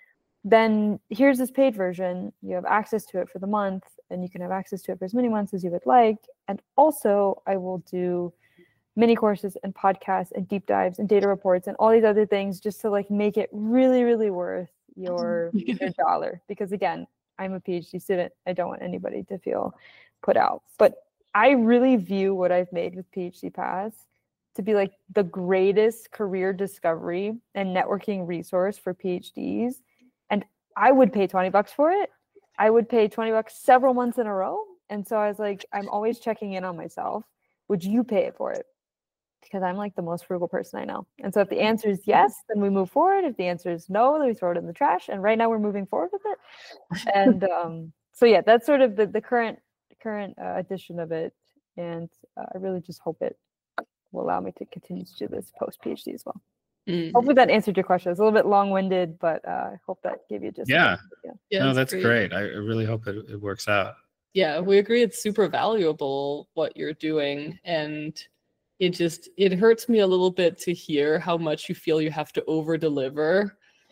C: Then here's this paid version. You have access to it for the month, and you can have access to it for as many months as you would like. And also, I will do mini courses and podcasts and deep dives and data reports and all these other things, just to like make it really, really worth your dollar. Because again, I'm a PhD student. I don't want anybody to feel put out. But I really view what I've made with PhD Pass to be like the greatest career discovery and networking resource for PhDs. And I would pay $20 for it. I would pay $20 several months in a row. And so I was like, I'm always checking in on myself. Would you pay it for it? Because I'm like the most frugal person I know. And so if the answer is yes, then we move forward. If the answer is no, then we throw it in the trash. And right now we're moving forward with it. And so yeah, that's sort of the current edition of it. And I really just hope it will allow me to continue to do this post PhD as well. Hopefully that answered your question. It's a little bit long-winded, but I hope that gave you just
B: yeah. No,
D: that's
B: great. I really hope it works out.
D: Yeah, we agree it's super valuable what you're doing, and it hurts me a little bit to hear how much you feel you have to over deliver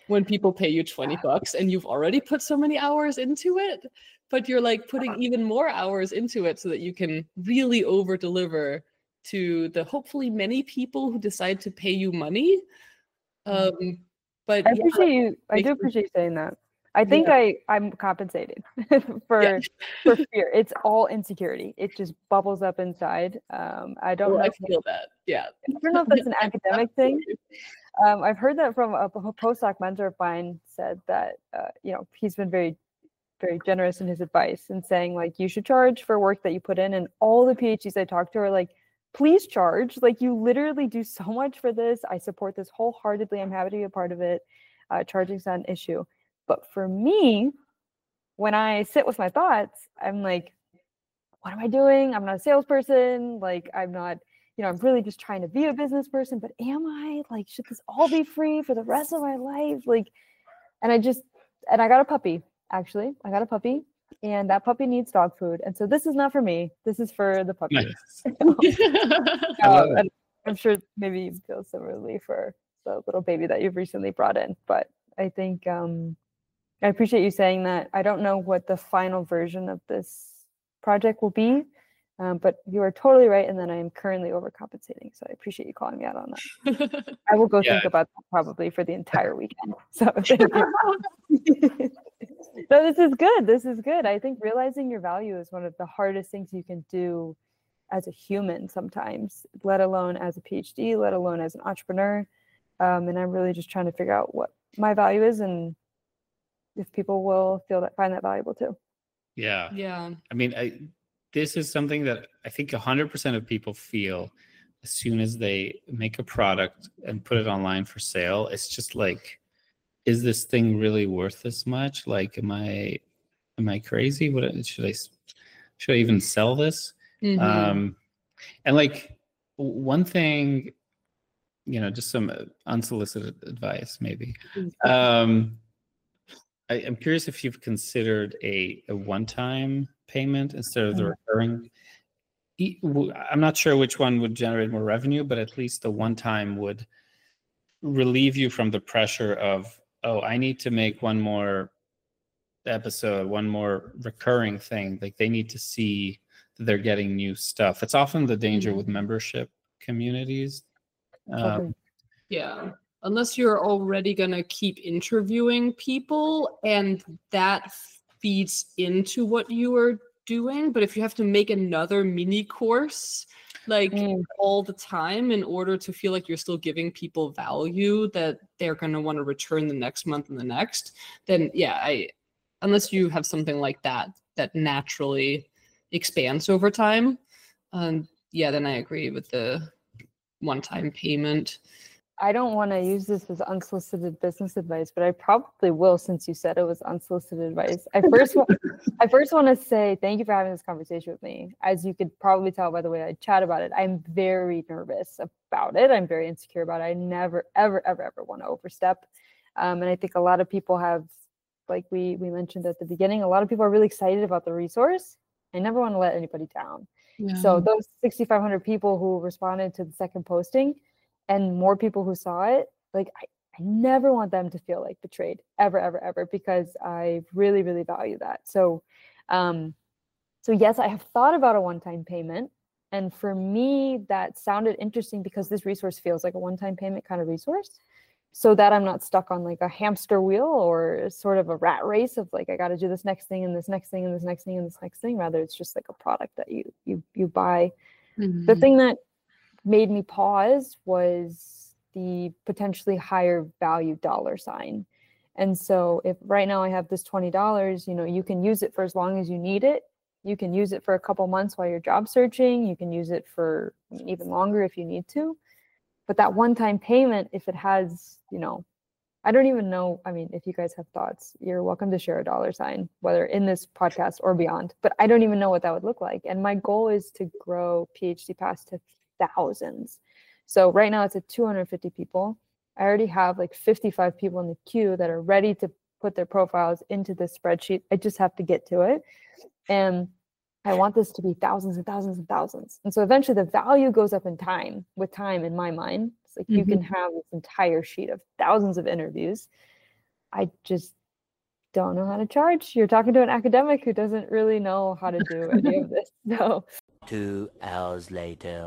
D: when people pay you $20 and you've already put so many hours into it, but you're like putting even more hours into it so that you can really over deliver to the hopefully many people who decide to pay you money. But
C: I appreciate you. I do appreciate you saying that. I think I'm compensated for fear. It's all insecurity. It just bubbles up inside. I don't know.
D: I feel that. Yeah.
C: I don't know if that's an academic thing. I've heard that from a postdoc mentor of mine said that, he's been very, very generous in his advice and saying like, you should charge for work that you put in. And all the PhDs I talked to are like, please charge. Like you literally do so much for this. I support this wholeheartedly. I'm happy to be a part of it. Charging's not an issue. But for me, when I sit with my thoughts, I'm like, what am I doing? I'm not a salesperson. Like I'm not, I'm really just trying to be a business person, but am I? Like, should this all be free for the rest of my life? Like, and I got a puppy, actually. I got a puppy and that puppy needs dog food. And so this is not for me. This is for the puppy.
B: Nice.
C: And I'm sure maybe you feel similarly for the little baby that you've recently brought in. But I think I appreciate you saying that. I don't know what the final version of this project will be, but you are totally right. And then I am currently overcompensating. So I appreciate you calling me out on that. I will go think about that probably for the entire weekend. So thank you. So this is good. This is good. I think realizing your value is one of the hardest things you can do as a human sometimes, let alone as a PhD, let alone as an entrepreneur. And I'm really just trying to figure out what my value is and if people will find that valuable too.
B: Yeah.
D: Yeah.
B: I mean, this is something that I think 100% of people feel as soon as they make a product and put it online for sale. It's just like, is this thing really worth this much? Like, am I crazy? What should I even sell this?
D: Mm-hmm.
B: And like one thing, just some unsolicited advice, maybe. I'm curious if you've considered a one-time payment instead of the recurring. I'm not sure which one would generate more revenue, but at least the one-time would relieve you from the pressure of, oh, I need to make one more episode, one more recurring thing. Like they need to see that they're getting new stuff. It's often the danger with membership communities.
D: Yeah. Unless you're already going to keep interviewing people and that feeds into what you are doing. But if you have to make another mini course, like all the time in order to feel like you're still giving people value that they're going to want to return the next month and the next, then unless you have something like that naturally expands over time, then I agree with the one-time payment.
C: I don't want to use this as unsolicited business advice, but I probably will since you said it was unsolicited advice. I first want to say thank you for having this conversation with me. As you could probably tell by the way I chat about it, I'm very nervous about it. I'm very insecure about it. I never, ever, ever, ever want to overstep. And I think a lot of people have, like we mentioned at the beginning, a lot of people are really excited about the resource. I never want to let anybody down. Yeah. So those 6,500 people who responded to the second posting, and more people who saw it, like I never want them to feel like betrayed ever, ever, ever, because I really, really value that. So yes, I have thought about a one-time payment. And for me, that sounded interesting because this resource feels like a one-time payment kind of resource, so that I'm not stuck on like a hamster wheel or sort of a rat race of like, I got to do this next thing and this next thing and this next thing and this next thing. Rather, it's just like a product that you buy. Mm-hmm. The thing that made me pause was the potentially higher value $sign. And so if right now I have this $20, you can use it for as long as you need it. You can use it for a couple months while you're job searching. You can use it for even longer if you need to. But that one-time payment, if it has, I don't even know. I mean, if you guys have thoughts, you're welcome to share a $sign, whether in this podcast or beyond. But I don't even know what that would look like. And my goal is to grow PhD Paths to thousands. So right now it's at 250 people. I already have like 55 people in the queue that are ready to put their profiles into this spreadsheet. I just have to get to it. And I want this to be thousands and thousands and thousands. And so eventually the value goes up in time in my mind. It's like you can have this entire sheet of thousands of interviews. I just don't know how to charge. You're talking to an academic who doesn't really know how to do any of this. So
E: 2 hours later.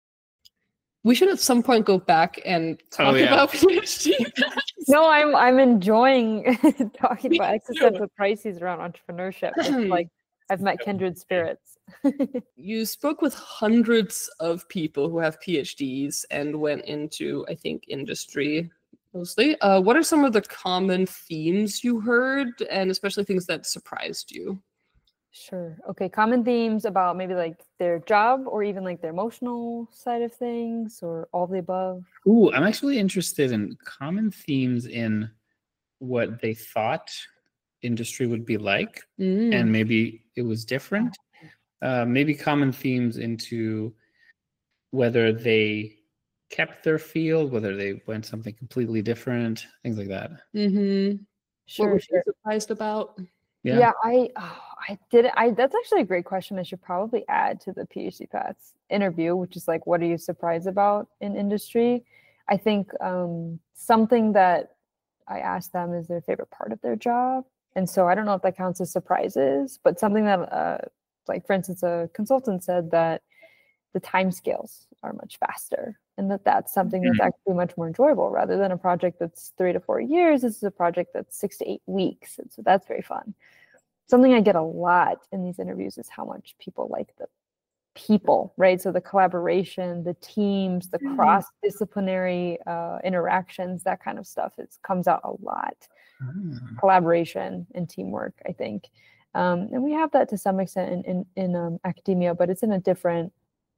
D: We should at some point go back and talk about PhD.
C: no, I'm enjoying talking about
D: Me too.
C: existential crises around entrepreneurship. It's like I've met kindred spirits.
D: You spoke with hundreds of people who have PhDs and went into, I think, industry mostly. What are some of the common themes you heard, and especially things that surprised you?
C: Sure. Okay. Common themes about maybe like their job or even like their emotional side of things or all the above.
B: Ooh, I'm actually interested in common themes in what they thought industry would be like, and maybe it was different. Maybe common themes into whether they kept their field, whether they went something completely different, things like that.
D: What
C: Sure.
D: were you surprised about?
C: Yeah, I did. That's actually a great question. I should probably add to the PhD Paths interview, which is like, what are you surprised about in industry? I think something that I asked them is their favorite part of their job. And so I don't know if that counts as surprises, but something that, like, for instance, a consultant said that the timescales are much faster and that's something that's actually much more enjoyable rather than a project that's 3 to 4 years. This is a project that's 6 to 8 weeks. And so that's very fun. Something I get a lot in these interviews is how much people like the people, right? So the collaboration, the teams, the cross-disciplinary interactions, that kind of stuff comes out a lot. Collaboration and teamwork, I think. And we have that to some extent in academia, but it's a different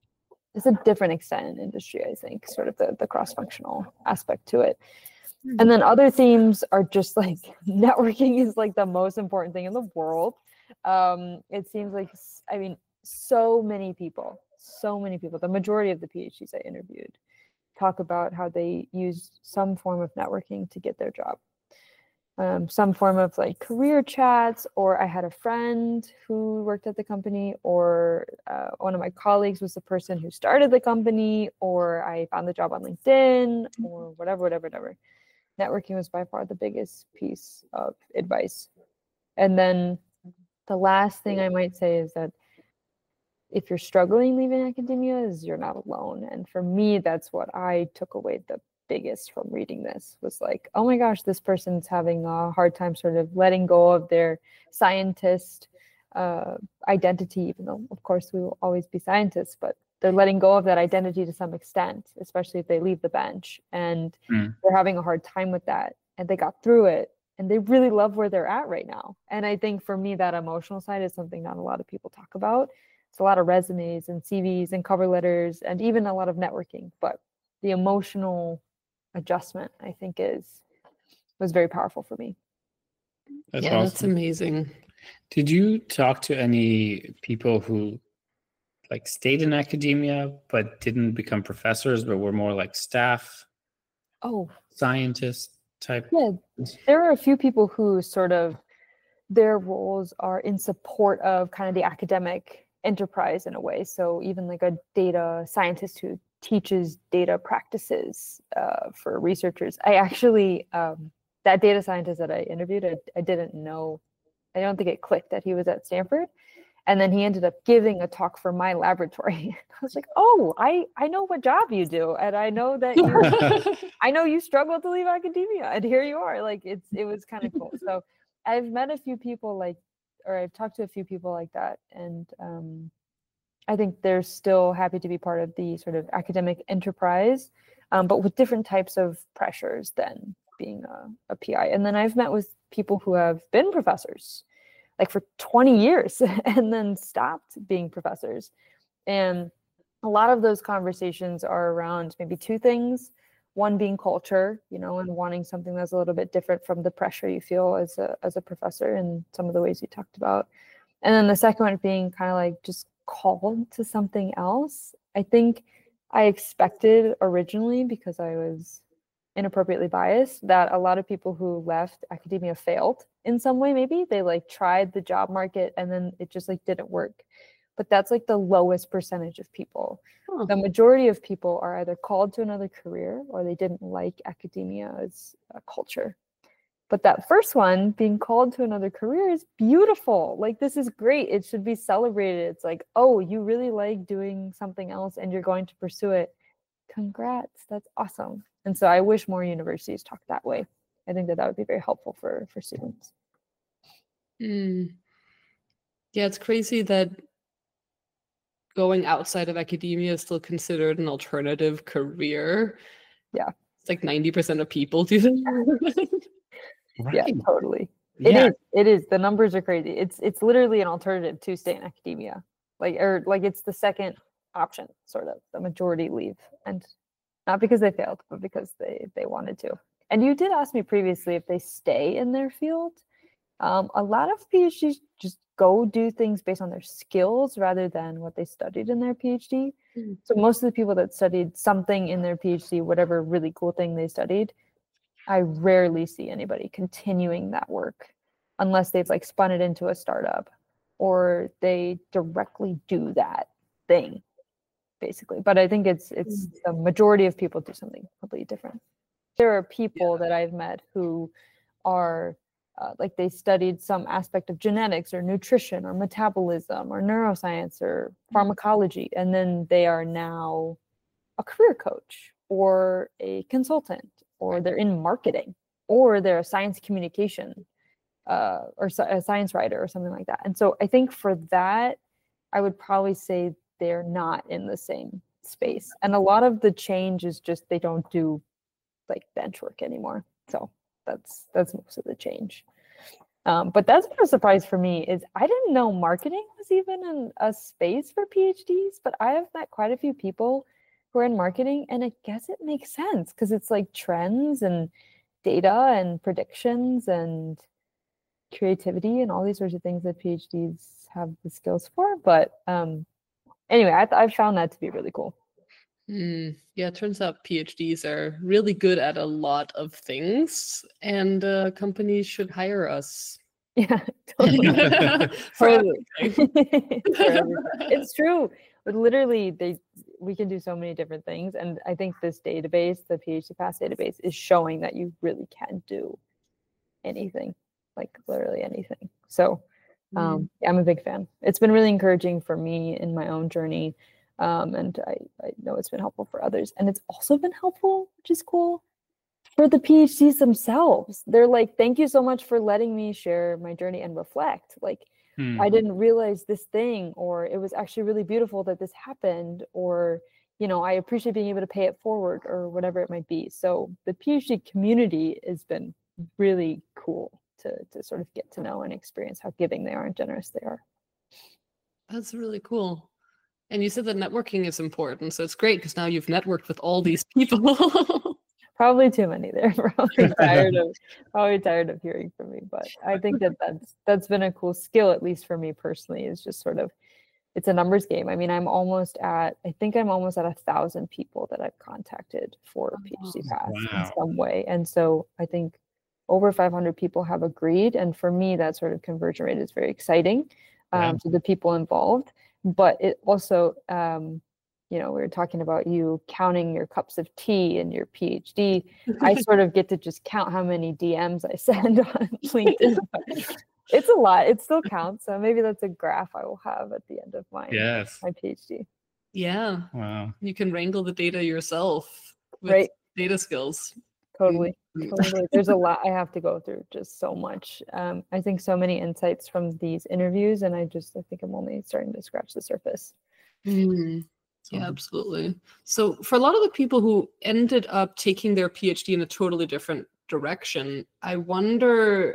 C: extent in industry, I think, sort of the cross-functional aspect to it. And then other themes are just like networking is like the most important thing in the world. It seems like, I mean, so many people, the majority of the PhDs I interviewed talk about how they use some form of networking to get their job. Some form of like career chats, or I had a friend who worked at the company, or one of my colleagues was the person who started the company, or I found the job on LinkedIn, or whatever. Networking was by far the biggest piece of advice. And then the last thing I might say is that if you're struggling leaving academia, is you're not alone. And for me, that's what I took away the biggest from reading this, was like, oh my gosh, this person's having a hard time sort of letting go of their scientist identity, even though of course we will always be scientists, but they're letting go of that identity to some extent, especially if they leave the bench, and they're having a hard time with that, and they got through it and they really love where they're at right now. And I think for me, that emotional side is something not a lot of people talk about. It's a lot of resumes and CVs and cover letters and even a lot of networking, but the emotional adjustment, I think, was very powerful for me.
B: That's
D: yeah,
B: awesome.
D: That's amazing.
B: Did you talk to any people who like stayed in academia but didn't become professors, but were more like staff, scientist type?
C: Yeah, there are a few people who sort of their roles are in support of kind of the academic enterprise in a way. So even like a data scientist who teaches data practices for researchers. I actually, that data scientist that I interviewed, I didn't know, I don't think it clicked that he was at Stanford. And then he ended up giving a talk for my laboratory. I was like, oh, I know what job you do. And I know that I know you struggle to leave academia, and here you are. Like it was kind of cool. So I've met a few people I've talked to a few people like that. And I think they're still happy to be part of the sort of academic enterprise, but with different types of pressures than being a PI. And then I've met with people who have been professors like for 20 years and then stopped being professors. And a lot of those conversations are around maybe two things. One being culture, and wanting something that's a little bit different from the pressure you feel as a professor in some of the ways you talked about. And then the second one being kind of like just called to something else. I think I expected originally, because I was inappropriately biased, that a lot of people who left academia failed in some way. Maybe they like tried the job market and then it just like didn't work. But that's like the lowest percentage of people. The majority of people are either called to another career or they didn't like academia as a culture. But that first one, being called to another career, is beautiful. Like, this is great. It should be celebrated. It's like, oh, you really like doing something else and you're going to pursue it. Congrats. That's awesome. And so I wish more universities talked that way. I think that would be very helpful for students.
D: Yeah, it's crazy that going outside of academia is still considered an alternative career.
C: Yeah.
D: It's like 90% of people do that.
C: Yeah,
B: Right.
C: totally.
B: Yeah.
C: It is. The numbers are crazy. It's literally an alternative to stay in academia. Like it's the second option, sort of. The majority leave, and not because they failed, but because they wanted to. And you did ask me previously if they stay in their field. A lot of PhDs just go do things based on their skills rather than what they studied in their PhD. So most of the people that studied something in their PhD, whatever really cool thing they studied, I rarely see anybody continuing that work unless they've like spun it into a startup or they directly do that thing, basically. But I think it's the majority of people do something completely different. There are people that I've met who are like they studied some aspect of genetics or nutrition or metabolism or neuroscience or pharmacology, and then they are now a career coach or a consultant, or they're in marketing, or they're a science communication or a science writer or something like that. And so I think for that, I would probably say they're not in the same space. And a lot of the change is just they don't do like bench work anymore. So that's most of the change. But that's been a surprise for me is I didn't know marketing was even in a space for PhDs, but I have met quite a few people who are in marketing, and I guess it makes sense because it's like trends and data and predictions and creativity and all these sorts of things that PhDs have the skills for. But anyway, I found that to be really cool.
D: Yeah, it turns out PhDs are really good at a lot of things, and companies should hire us.
C: Yeah, totally.
D: For
C: Totally.
D: everything.
C: For everything. It's true. But literally, we can do so many different things. And I think this database, the PhD Pass database, is showing that you really can do anything, like literally anything. So yeah, I'm a big fan. It's been really encouraging for me in my own journey. And I know it's been helpful for others. And it's also been helpful, which is cool, for the PhDs themselves. They're like, thank you so much for letting me share my journey and reflect. Like, I didn't realize this thing, or it was actually really beautiful that this happened, or, you know, I appreciate being able to pay it forward, or whatever it might be. So the PhD community has been really cool to sort of get to know and experience how giving they are and generous they are.
D: That's really cool. And you said that networking is important, so it's great because now you've networked with all these people.
C: Probably too many. They're probably tired of hearing from me. But I think that's been a cool skill, at least for me personally, is just sort of, it's a numbers game. I mean, I'm almost at 1,000 people that I've contacted for PhD Pass in some way. And so I think over 500 people have agreed. And for me, that sort of conversion rate is very exciting to the people involved. But it also, you know, we were talking about you counting your cups of tea in your PhD. I sort of get to just count how many DMs I send on LinkedIn. It's a lot. It still counts. So maybe that's a graph I will have at the end of my PhD.
D: Yeah.
B: Wow.
D: You can wrangle the data yourself with data skills.
C: Totally. There's a lot I have to go through, just so much. I think so many insights from these interviews, and I think I'm only starting to scratch the surface.
D: Yeah, absolutely. So for a lot of the people who ended up taking their PhD in a totally different direction, I wonder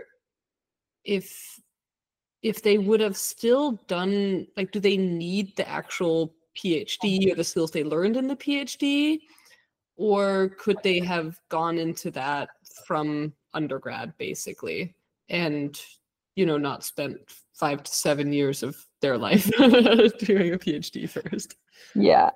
D: if they would have still done, like, do they need the actual PhD or the skills they learned in the PhD? Or could they have gone into that from undergrad, basically, and, you know, not spent 5 to 7 years of their life doing a PhD first?
C: Yeah,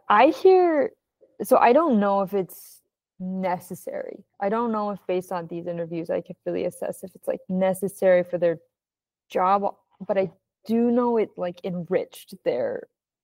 C: so I don't know if it's necessary. I don't know if based on these interviews, I could really assess if it's like necessary for their job, but I do know it like enriched their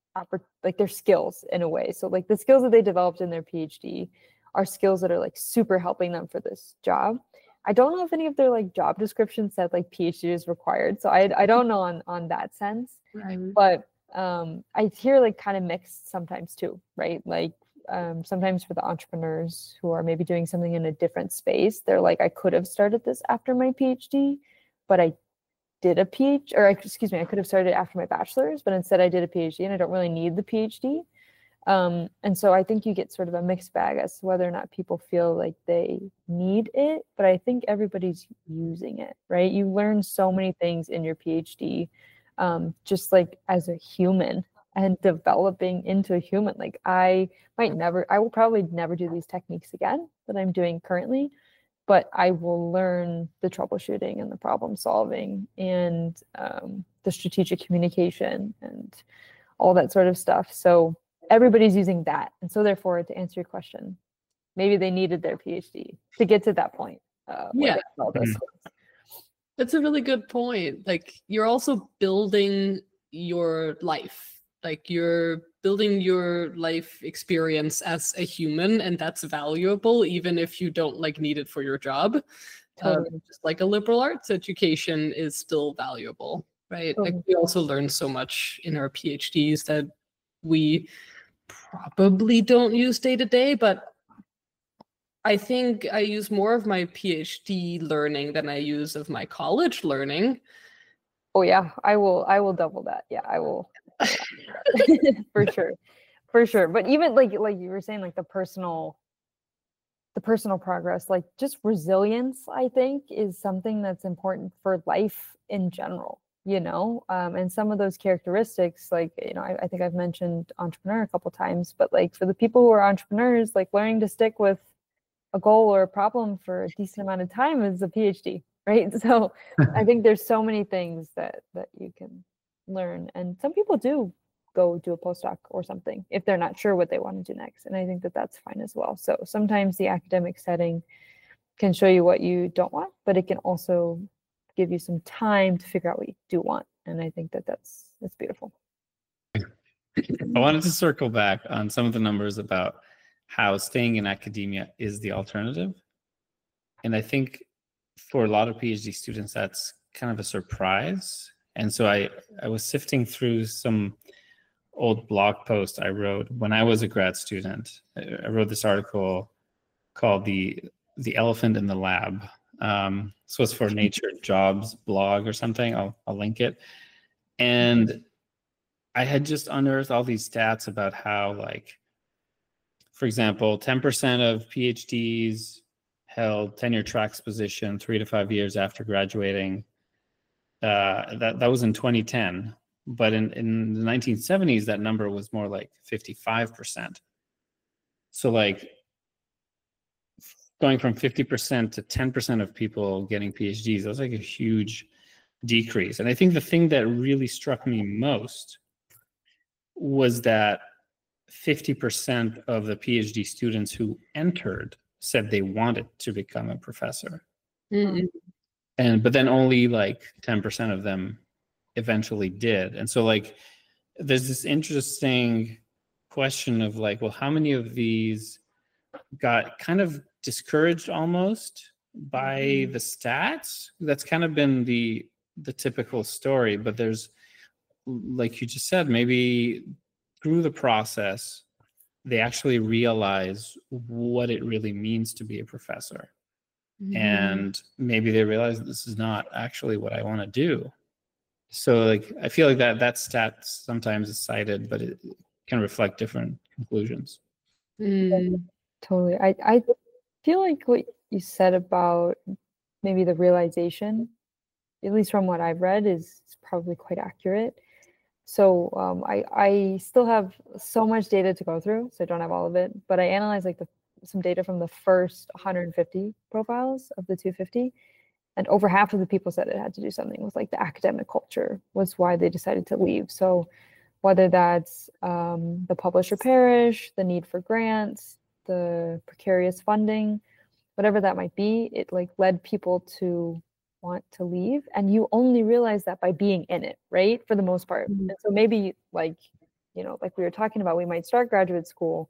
C: skills in a way. So like the skills that they developed in their PhD are skills that are like super helping them for this job. I don't know if any of their like job descriptions said like PhD is required. So I don't know on that sense.
D: Right.
C: But I hear like kind of mixed sometimes too, right? Like sometimes for the entrepreneurs who are maybe doing something in a different space, they're like, I could have started this after my PhD, but I did a PhD, or excuse me, I could have started after my bachelor's, but instead I did a PhD and I don't really need the PhD. And so I think you get sort of a mixed bag as to whether or not people feel like they need it, but I think everybody's using it, right? You learn so many things in your PhD, just like as a human and developing into a human. Like I will probably never do these techniques again that I'm doing currently, but I will learn the troubleshooting and the problem solving and the strategic communication and all that sort of stuff. So everybody's using that. And so therefore, to answer your question, maybe they needed their PhD to get to that point.
D: Yeah.
C: All this.
D: That's a really good point. Like you're also building your life. Like you're building your life experience as a human, and that's valuable even if you don't like need it for your job.
C: Totally.
D: Just like a liberal arts education is still valuable, right? Like we also learn so much in our PhDs that we probably don't use day to day, but I think I use more of my PhD learning than I use of my college learning.
C: Oh yeah, I will double that. Yeah, I will. For sure. But even like you were saying, like the personal progress, like just resilience, I think is something that's important for life in general, you know. And some of those characteristics, like, you know, I think I've mentioned entrepreneur a couple times, but like for the people who are entrepreneurs, like learning to stick with a goal or a problem for a decent amount of time is a PhD, right? So I think there's so many things that you can learn, and some people do go do a postdoc or something if they're not sure what they want to do next, and I think that that's fine as well. So sometimes the academic setting can show you what you don't want, but it can also give you some time to figure out what you do want, and I think that that's beautiful.
B: I wanted to circle back on some of the numbers about how staying in academia is the alternative. And I think for a lot of PhD students, that's kind of a surprise. And so I was sifting through some old blog posts I wrote when I was a grad student. I wrote this article called The Elephant in the Lab. So it's for Nature Jobs blog or something. I'll link it. And I had just unearthed all these stats about how, like, for example, 10% of PhDs held tenure tracks position 3 to 5 years after graduating. That was in 2010. But in the 1970s, that number was more like 55%. So like going from 50% to 10% of people getting PhDs, that was like a huge decrease. And I think the thing that really struck me most was that 50% of the PhD students who entered said they wanted to become a professor.
D: Mm-hmm.
B: But then only like 10% of them eventually did. And so like there's this interesting question of like, well, how many of these got kind of discouraged almost by the stats? That's kind of been the typical story, but there's, like you just said, maybe through the process they actually realize what it really means to be a professor. Mm-hmm. And maybe they realize this is not actually what I want to do. So like I feel like that stat sometimes is cited, but it can reflect different conclusions.
C: Totally. I feel like what you said about maybe the realization, at least from what I've read, is probably quite accurate. So I still have so much data to go through, so I don't have all of it, but I analyzed like some data from the first 150 profiles of the 250. And over half of the people said it had to do something with like the academic culture was why they decided to leave. So whether that's the publish or perish, the need for grants, the precarious funding, whatever that might be, it like led people to want to leave. And you only realize that by being in it, right? For the most part. Mm-hmm. And so maybe like, you know, like we were talking about, we might start graduate school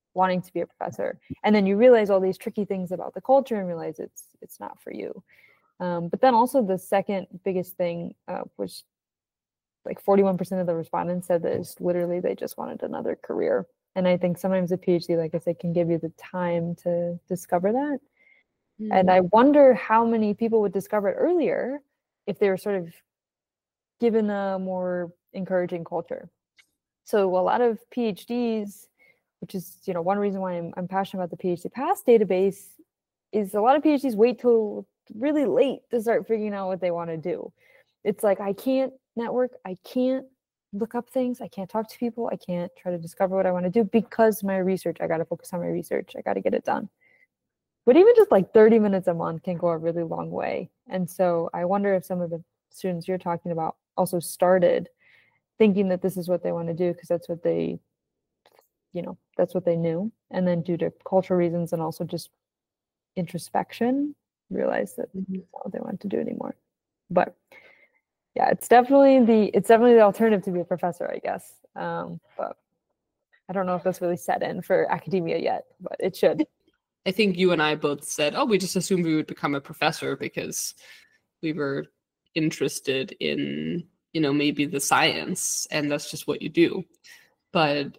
C: wanting to be a professor. And then you realize all these tricky things about the culture and realize it's not for you. But then also the second biggest thing, which like 41% of the respondents said that is literally they just wanted another career. And I think sometimes a PhD, like I said, can give you the time to discover that. And I wonder how many people would discover it earlier if they were sort of given a more encouraging culture. So a lot of PhDs, which is, you know, one reason why I'm passionate about the PhD Paths database, is a lot of PhDs wait till really late to start figuring out what they want to do. It's like, I can't network, I can't look up things, I can't talk to people, I can't try to discover what I want to do because my research, I got to focus on my research, I got to get it done. But even just like 30 minutes a month can go a really long way. And so I wonder if some of the students you're talking about also started thinking that this is what they want to do because that's what they, you know, that's what they knew. And then due to cultural reasons and also just introspection, realized that that's not what they wanted to do anymore. But yeah, it's definitely the alternative to be a professor, I guess. But I don't know if that's really set in for academia yet, but it should.
D: I think you and I both said, oh, we just assumed we would become a professor because we were interested in, you know, maybe the science, and that's just what you do. But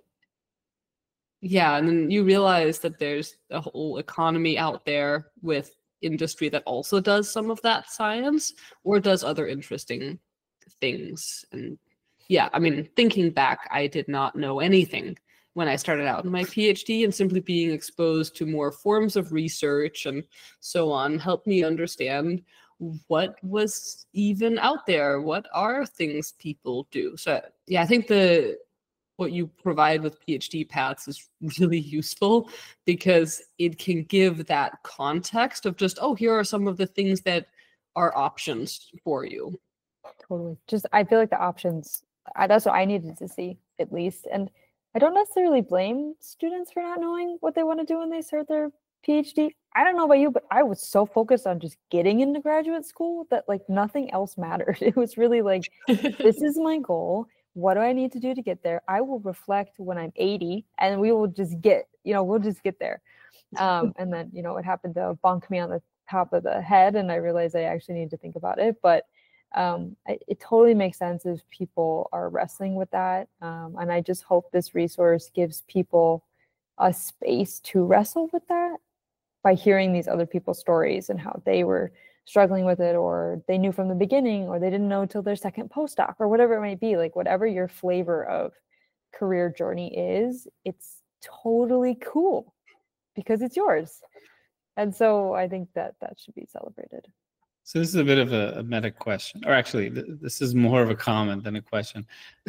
D: yeah, and then you realize that there's a whole economy out there with industry that also does some of that science or does other interesting things. And yeah, I mean, thinking back, I did not know anything when I started out in my PhD, and simply being exposed to more forms of research and so on helped me understand what was even out there. What are things people do? So yeah, I think what you provide with PhD Paths is really useful because it can give that context of just, oh, here are some of the things that are options for you.
C: Totally. Just, I feel like the options, that's what I needed to see at least. And I don't necessarily blame students for not knowing what they want to do when they start their PhD. I don't know about you, but I was so focused on just getting into graduate school that like nothing else mattered. It was really like, this is my goal. What do I need to do to get there? I will reflect when I'm 80 and we will just get, we'll just get there. And then, it happened to bonk me on the top of the head and I realized I actually need to think about it. But it totally makes sense if people are wrestling with that. And I just hope this resource gives people a space to wrestle with that by hearing these other people's stories and how they were struggling with it, or they knew from the beginning, or they didn't know till their second postdoc, or whatever it might be. Like whatever your flavor of career journey is, it's totally cool because it's yours. And so I think that should be celebrated.
B: So this is a bit of a meta question, or actually, this is more of a comment than a question.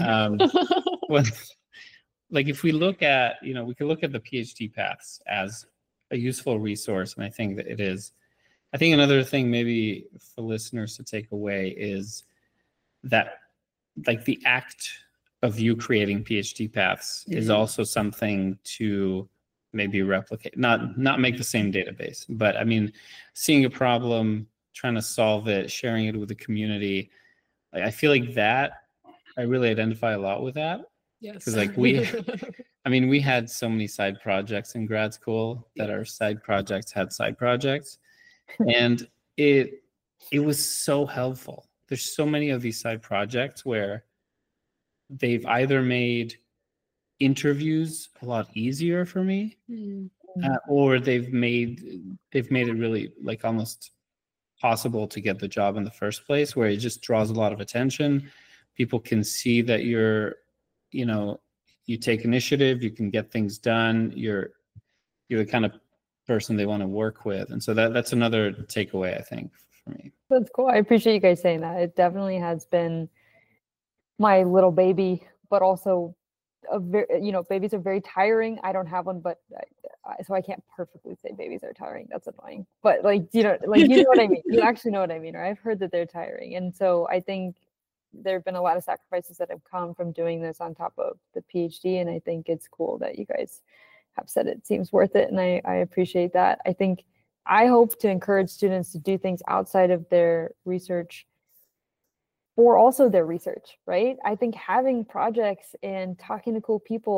B: Like if we look at, we can look at the PhD Paths as a useful resource, and I think that it is. I think another thing maybe for listeners to take away is that, like, the act of you creating PhD Paths is also something to maybe replicate, not make the same database, but I mean, seeing a problem, trying to solve it, sharing it with the community. Like, I feel like that I really identify a lot with that.
D: Yes.
B: Because like we had so many side projects in grad school that our side projects had side projects. And it was so helpful. There's so many of these side projects where they've either made interviews a lot easier for me, or they've made it really like almost possible to get the job in the first place, where it just draws a lot of attention. People can see that you're, you take initiative, you can get things done. You're the kind of person they want to work with. And so that's another takeaway, I think, for me.
C: That's cool. I appreciate you guys saying that. It definitely has been my little baby, but also babies are very tiring. I don't have one, but so I can't perfectly say babies are tiring. That's annoying. But you know what I mean. You actually know what I mean, or I've heard that they're tiring. And so I think there have been a lot of sacrifices that have come from doing this on top of the PhD. And I think it's cool that you guys have said it seems worth it. And I appreciate that. I hope to encourage students to do things outside of their research or also their research, right? I think having projects and talking to cool people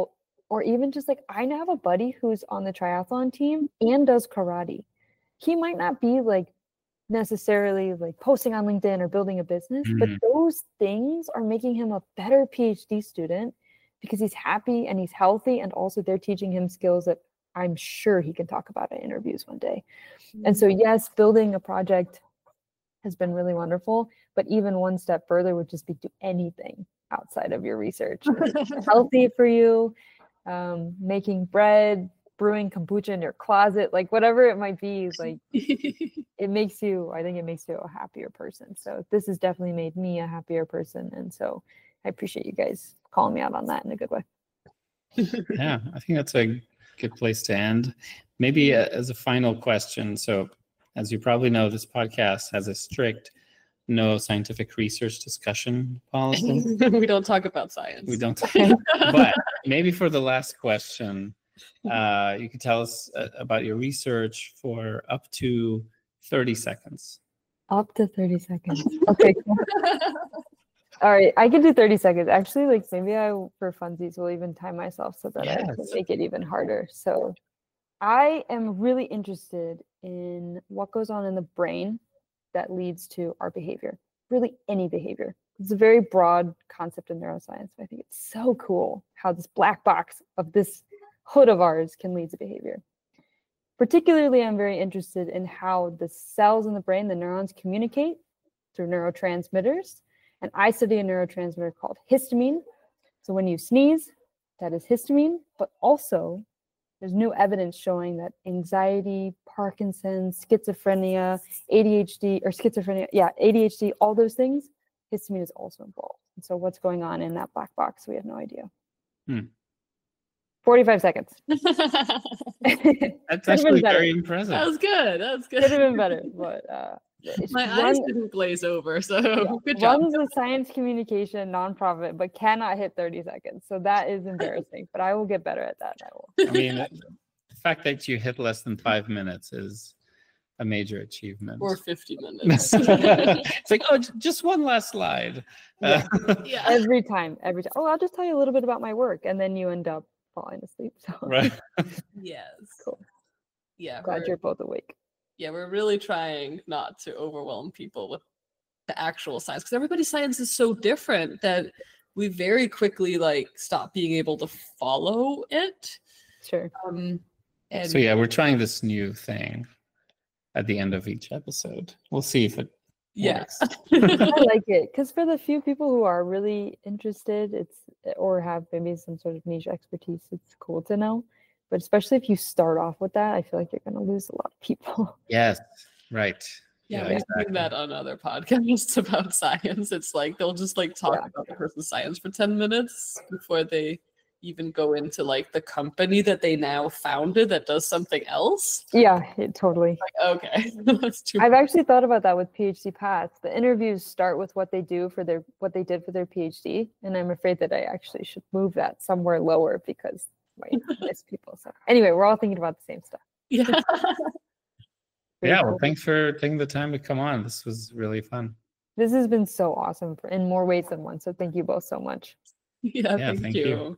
C: or even just like I now have a buddy who's on the triathlon team and does karate. He might not be like necessarily like posting on LinkedIn or building a business, but those things are making him a better PhD student because he's happy and he's healthy, and also they're teaching him skills that I'm sure he can talk about at interviews one day. And so yes, building a project has been really wonderful, but even one step further would just be do anything outside of your research. It's healthy for you, making bread, brewing kombucha in your closet, like whatever it might be, like it makes you, I think it makes you a happier person. So this has definitely made me a happier person. And so I appreciate you guys calling me out on that in a good way.
B: Yeah, I think that's a good place to end. Maybe as a final question. So as you probably know, this podcast has a strict no scientific research discussion policy.
D: We don't talk about science.
B: We don't. But maybe for the last question, you could tell us about your research for up to 30 seconds.
C: Up to 30 seconds. Okay, cool. All right, I can do 30 seconds. Actually, like maybe I, for funsies, will even time myself so that I can make it even harder. So I am really interested in what goes on in the brain that leads to our behavior, really any behavior. It's a very broad concept in neuroscience. I think it's so cool how this black box of this hood of ours can lead to behavior. Particularly, I'm very interested in how the cells in the brain, the neurons, communicate through neurotransmitters. And I study a neurotransmitter called histamine. So when you sneeze, that is histamine, but also there's new evidence showing that anxiety, Parkinson's, schizophrenia, ADHD, or schizophrenia, ADHD, all those things, histamine is also involved. And so what's going on in that black box, we have no idea. 45 seconds.
B: That's actually very impressive.
D: That was good.
C: Could have been better, but
D: my eyes didn't glaze over, so good job.
C: Runs a science communication nonprofit, but cannot hit 30 seconds. So that is embarrassing, but I will get better at that.
B: I mean, the fact that you hit less than 5 minutes is a major achievement.
D: Or 50 minutes.
B: It's like, oh, just one last slide.
C: Yeah. Every time. Oh, I'll just tell you a little bit about my work, and then you end up falling asleep. So
B: Right.
D: Yes.
C: Cool.
D: Yeah.
C: Glad you're both awake.
D: Yeah, we're really trying not to overwhelm people with the actual science, because everybody's science is so different that we very quickly like stop being able to follow it.
C: Sure.
D: And
B: So yeah, we're trying this new thing at the end of each episode. We'll see if it works.
C: I like it, because for the few people who are really interested, or have maybe some sort of niche expertise, it's cool to know. But especially if you start off with that, I feel like you're going to lose a lot of people.
B: Yes, right.
D: Yeah, we've seen that on other podcasts about science. It's like they'll just like talk about the person's science for 10 minutes before they even go into like the company that they now founded that does something else.
C: Yeah, totally.
D: Like, okay, that's too
C: I've actually thought about that with PhD paths. The interviews start with what they did for their PhD, and I'm afraid that I actually should move that somewhere lower because I miss people. So anyway, we're all thinking about the same stuff.
D: Yeah.
B: Yeah, well, thanks for taking the time to come on. This was really fun.
C: This has been so awesome in more ways than one. So thank you both so much.
D: Yeah, thank you.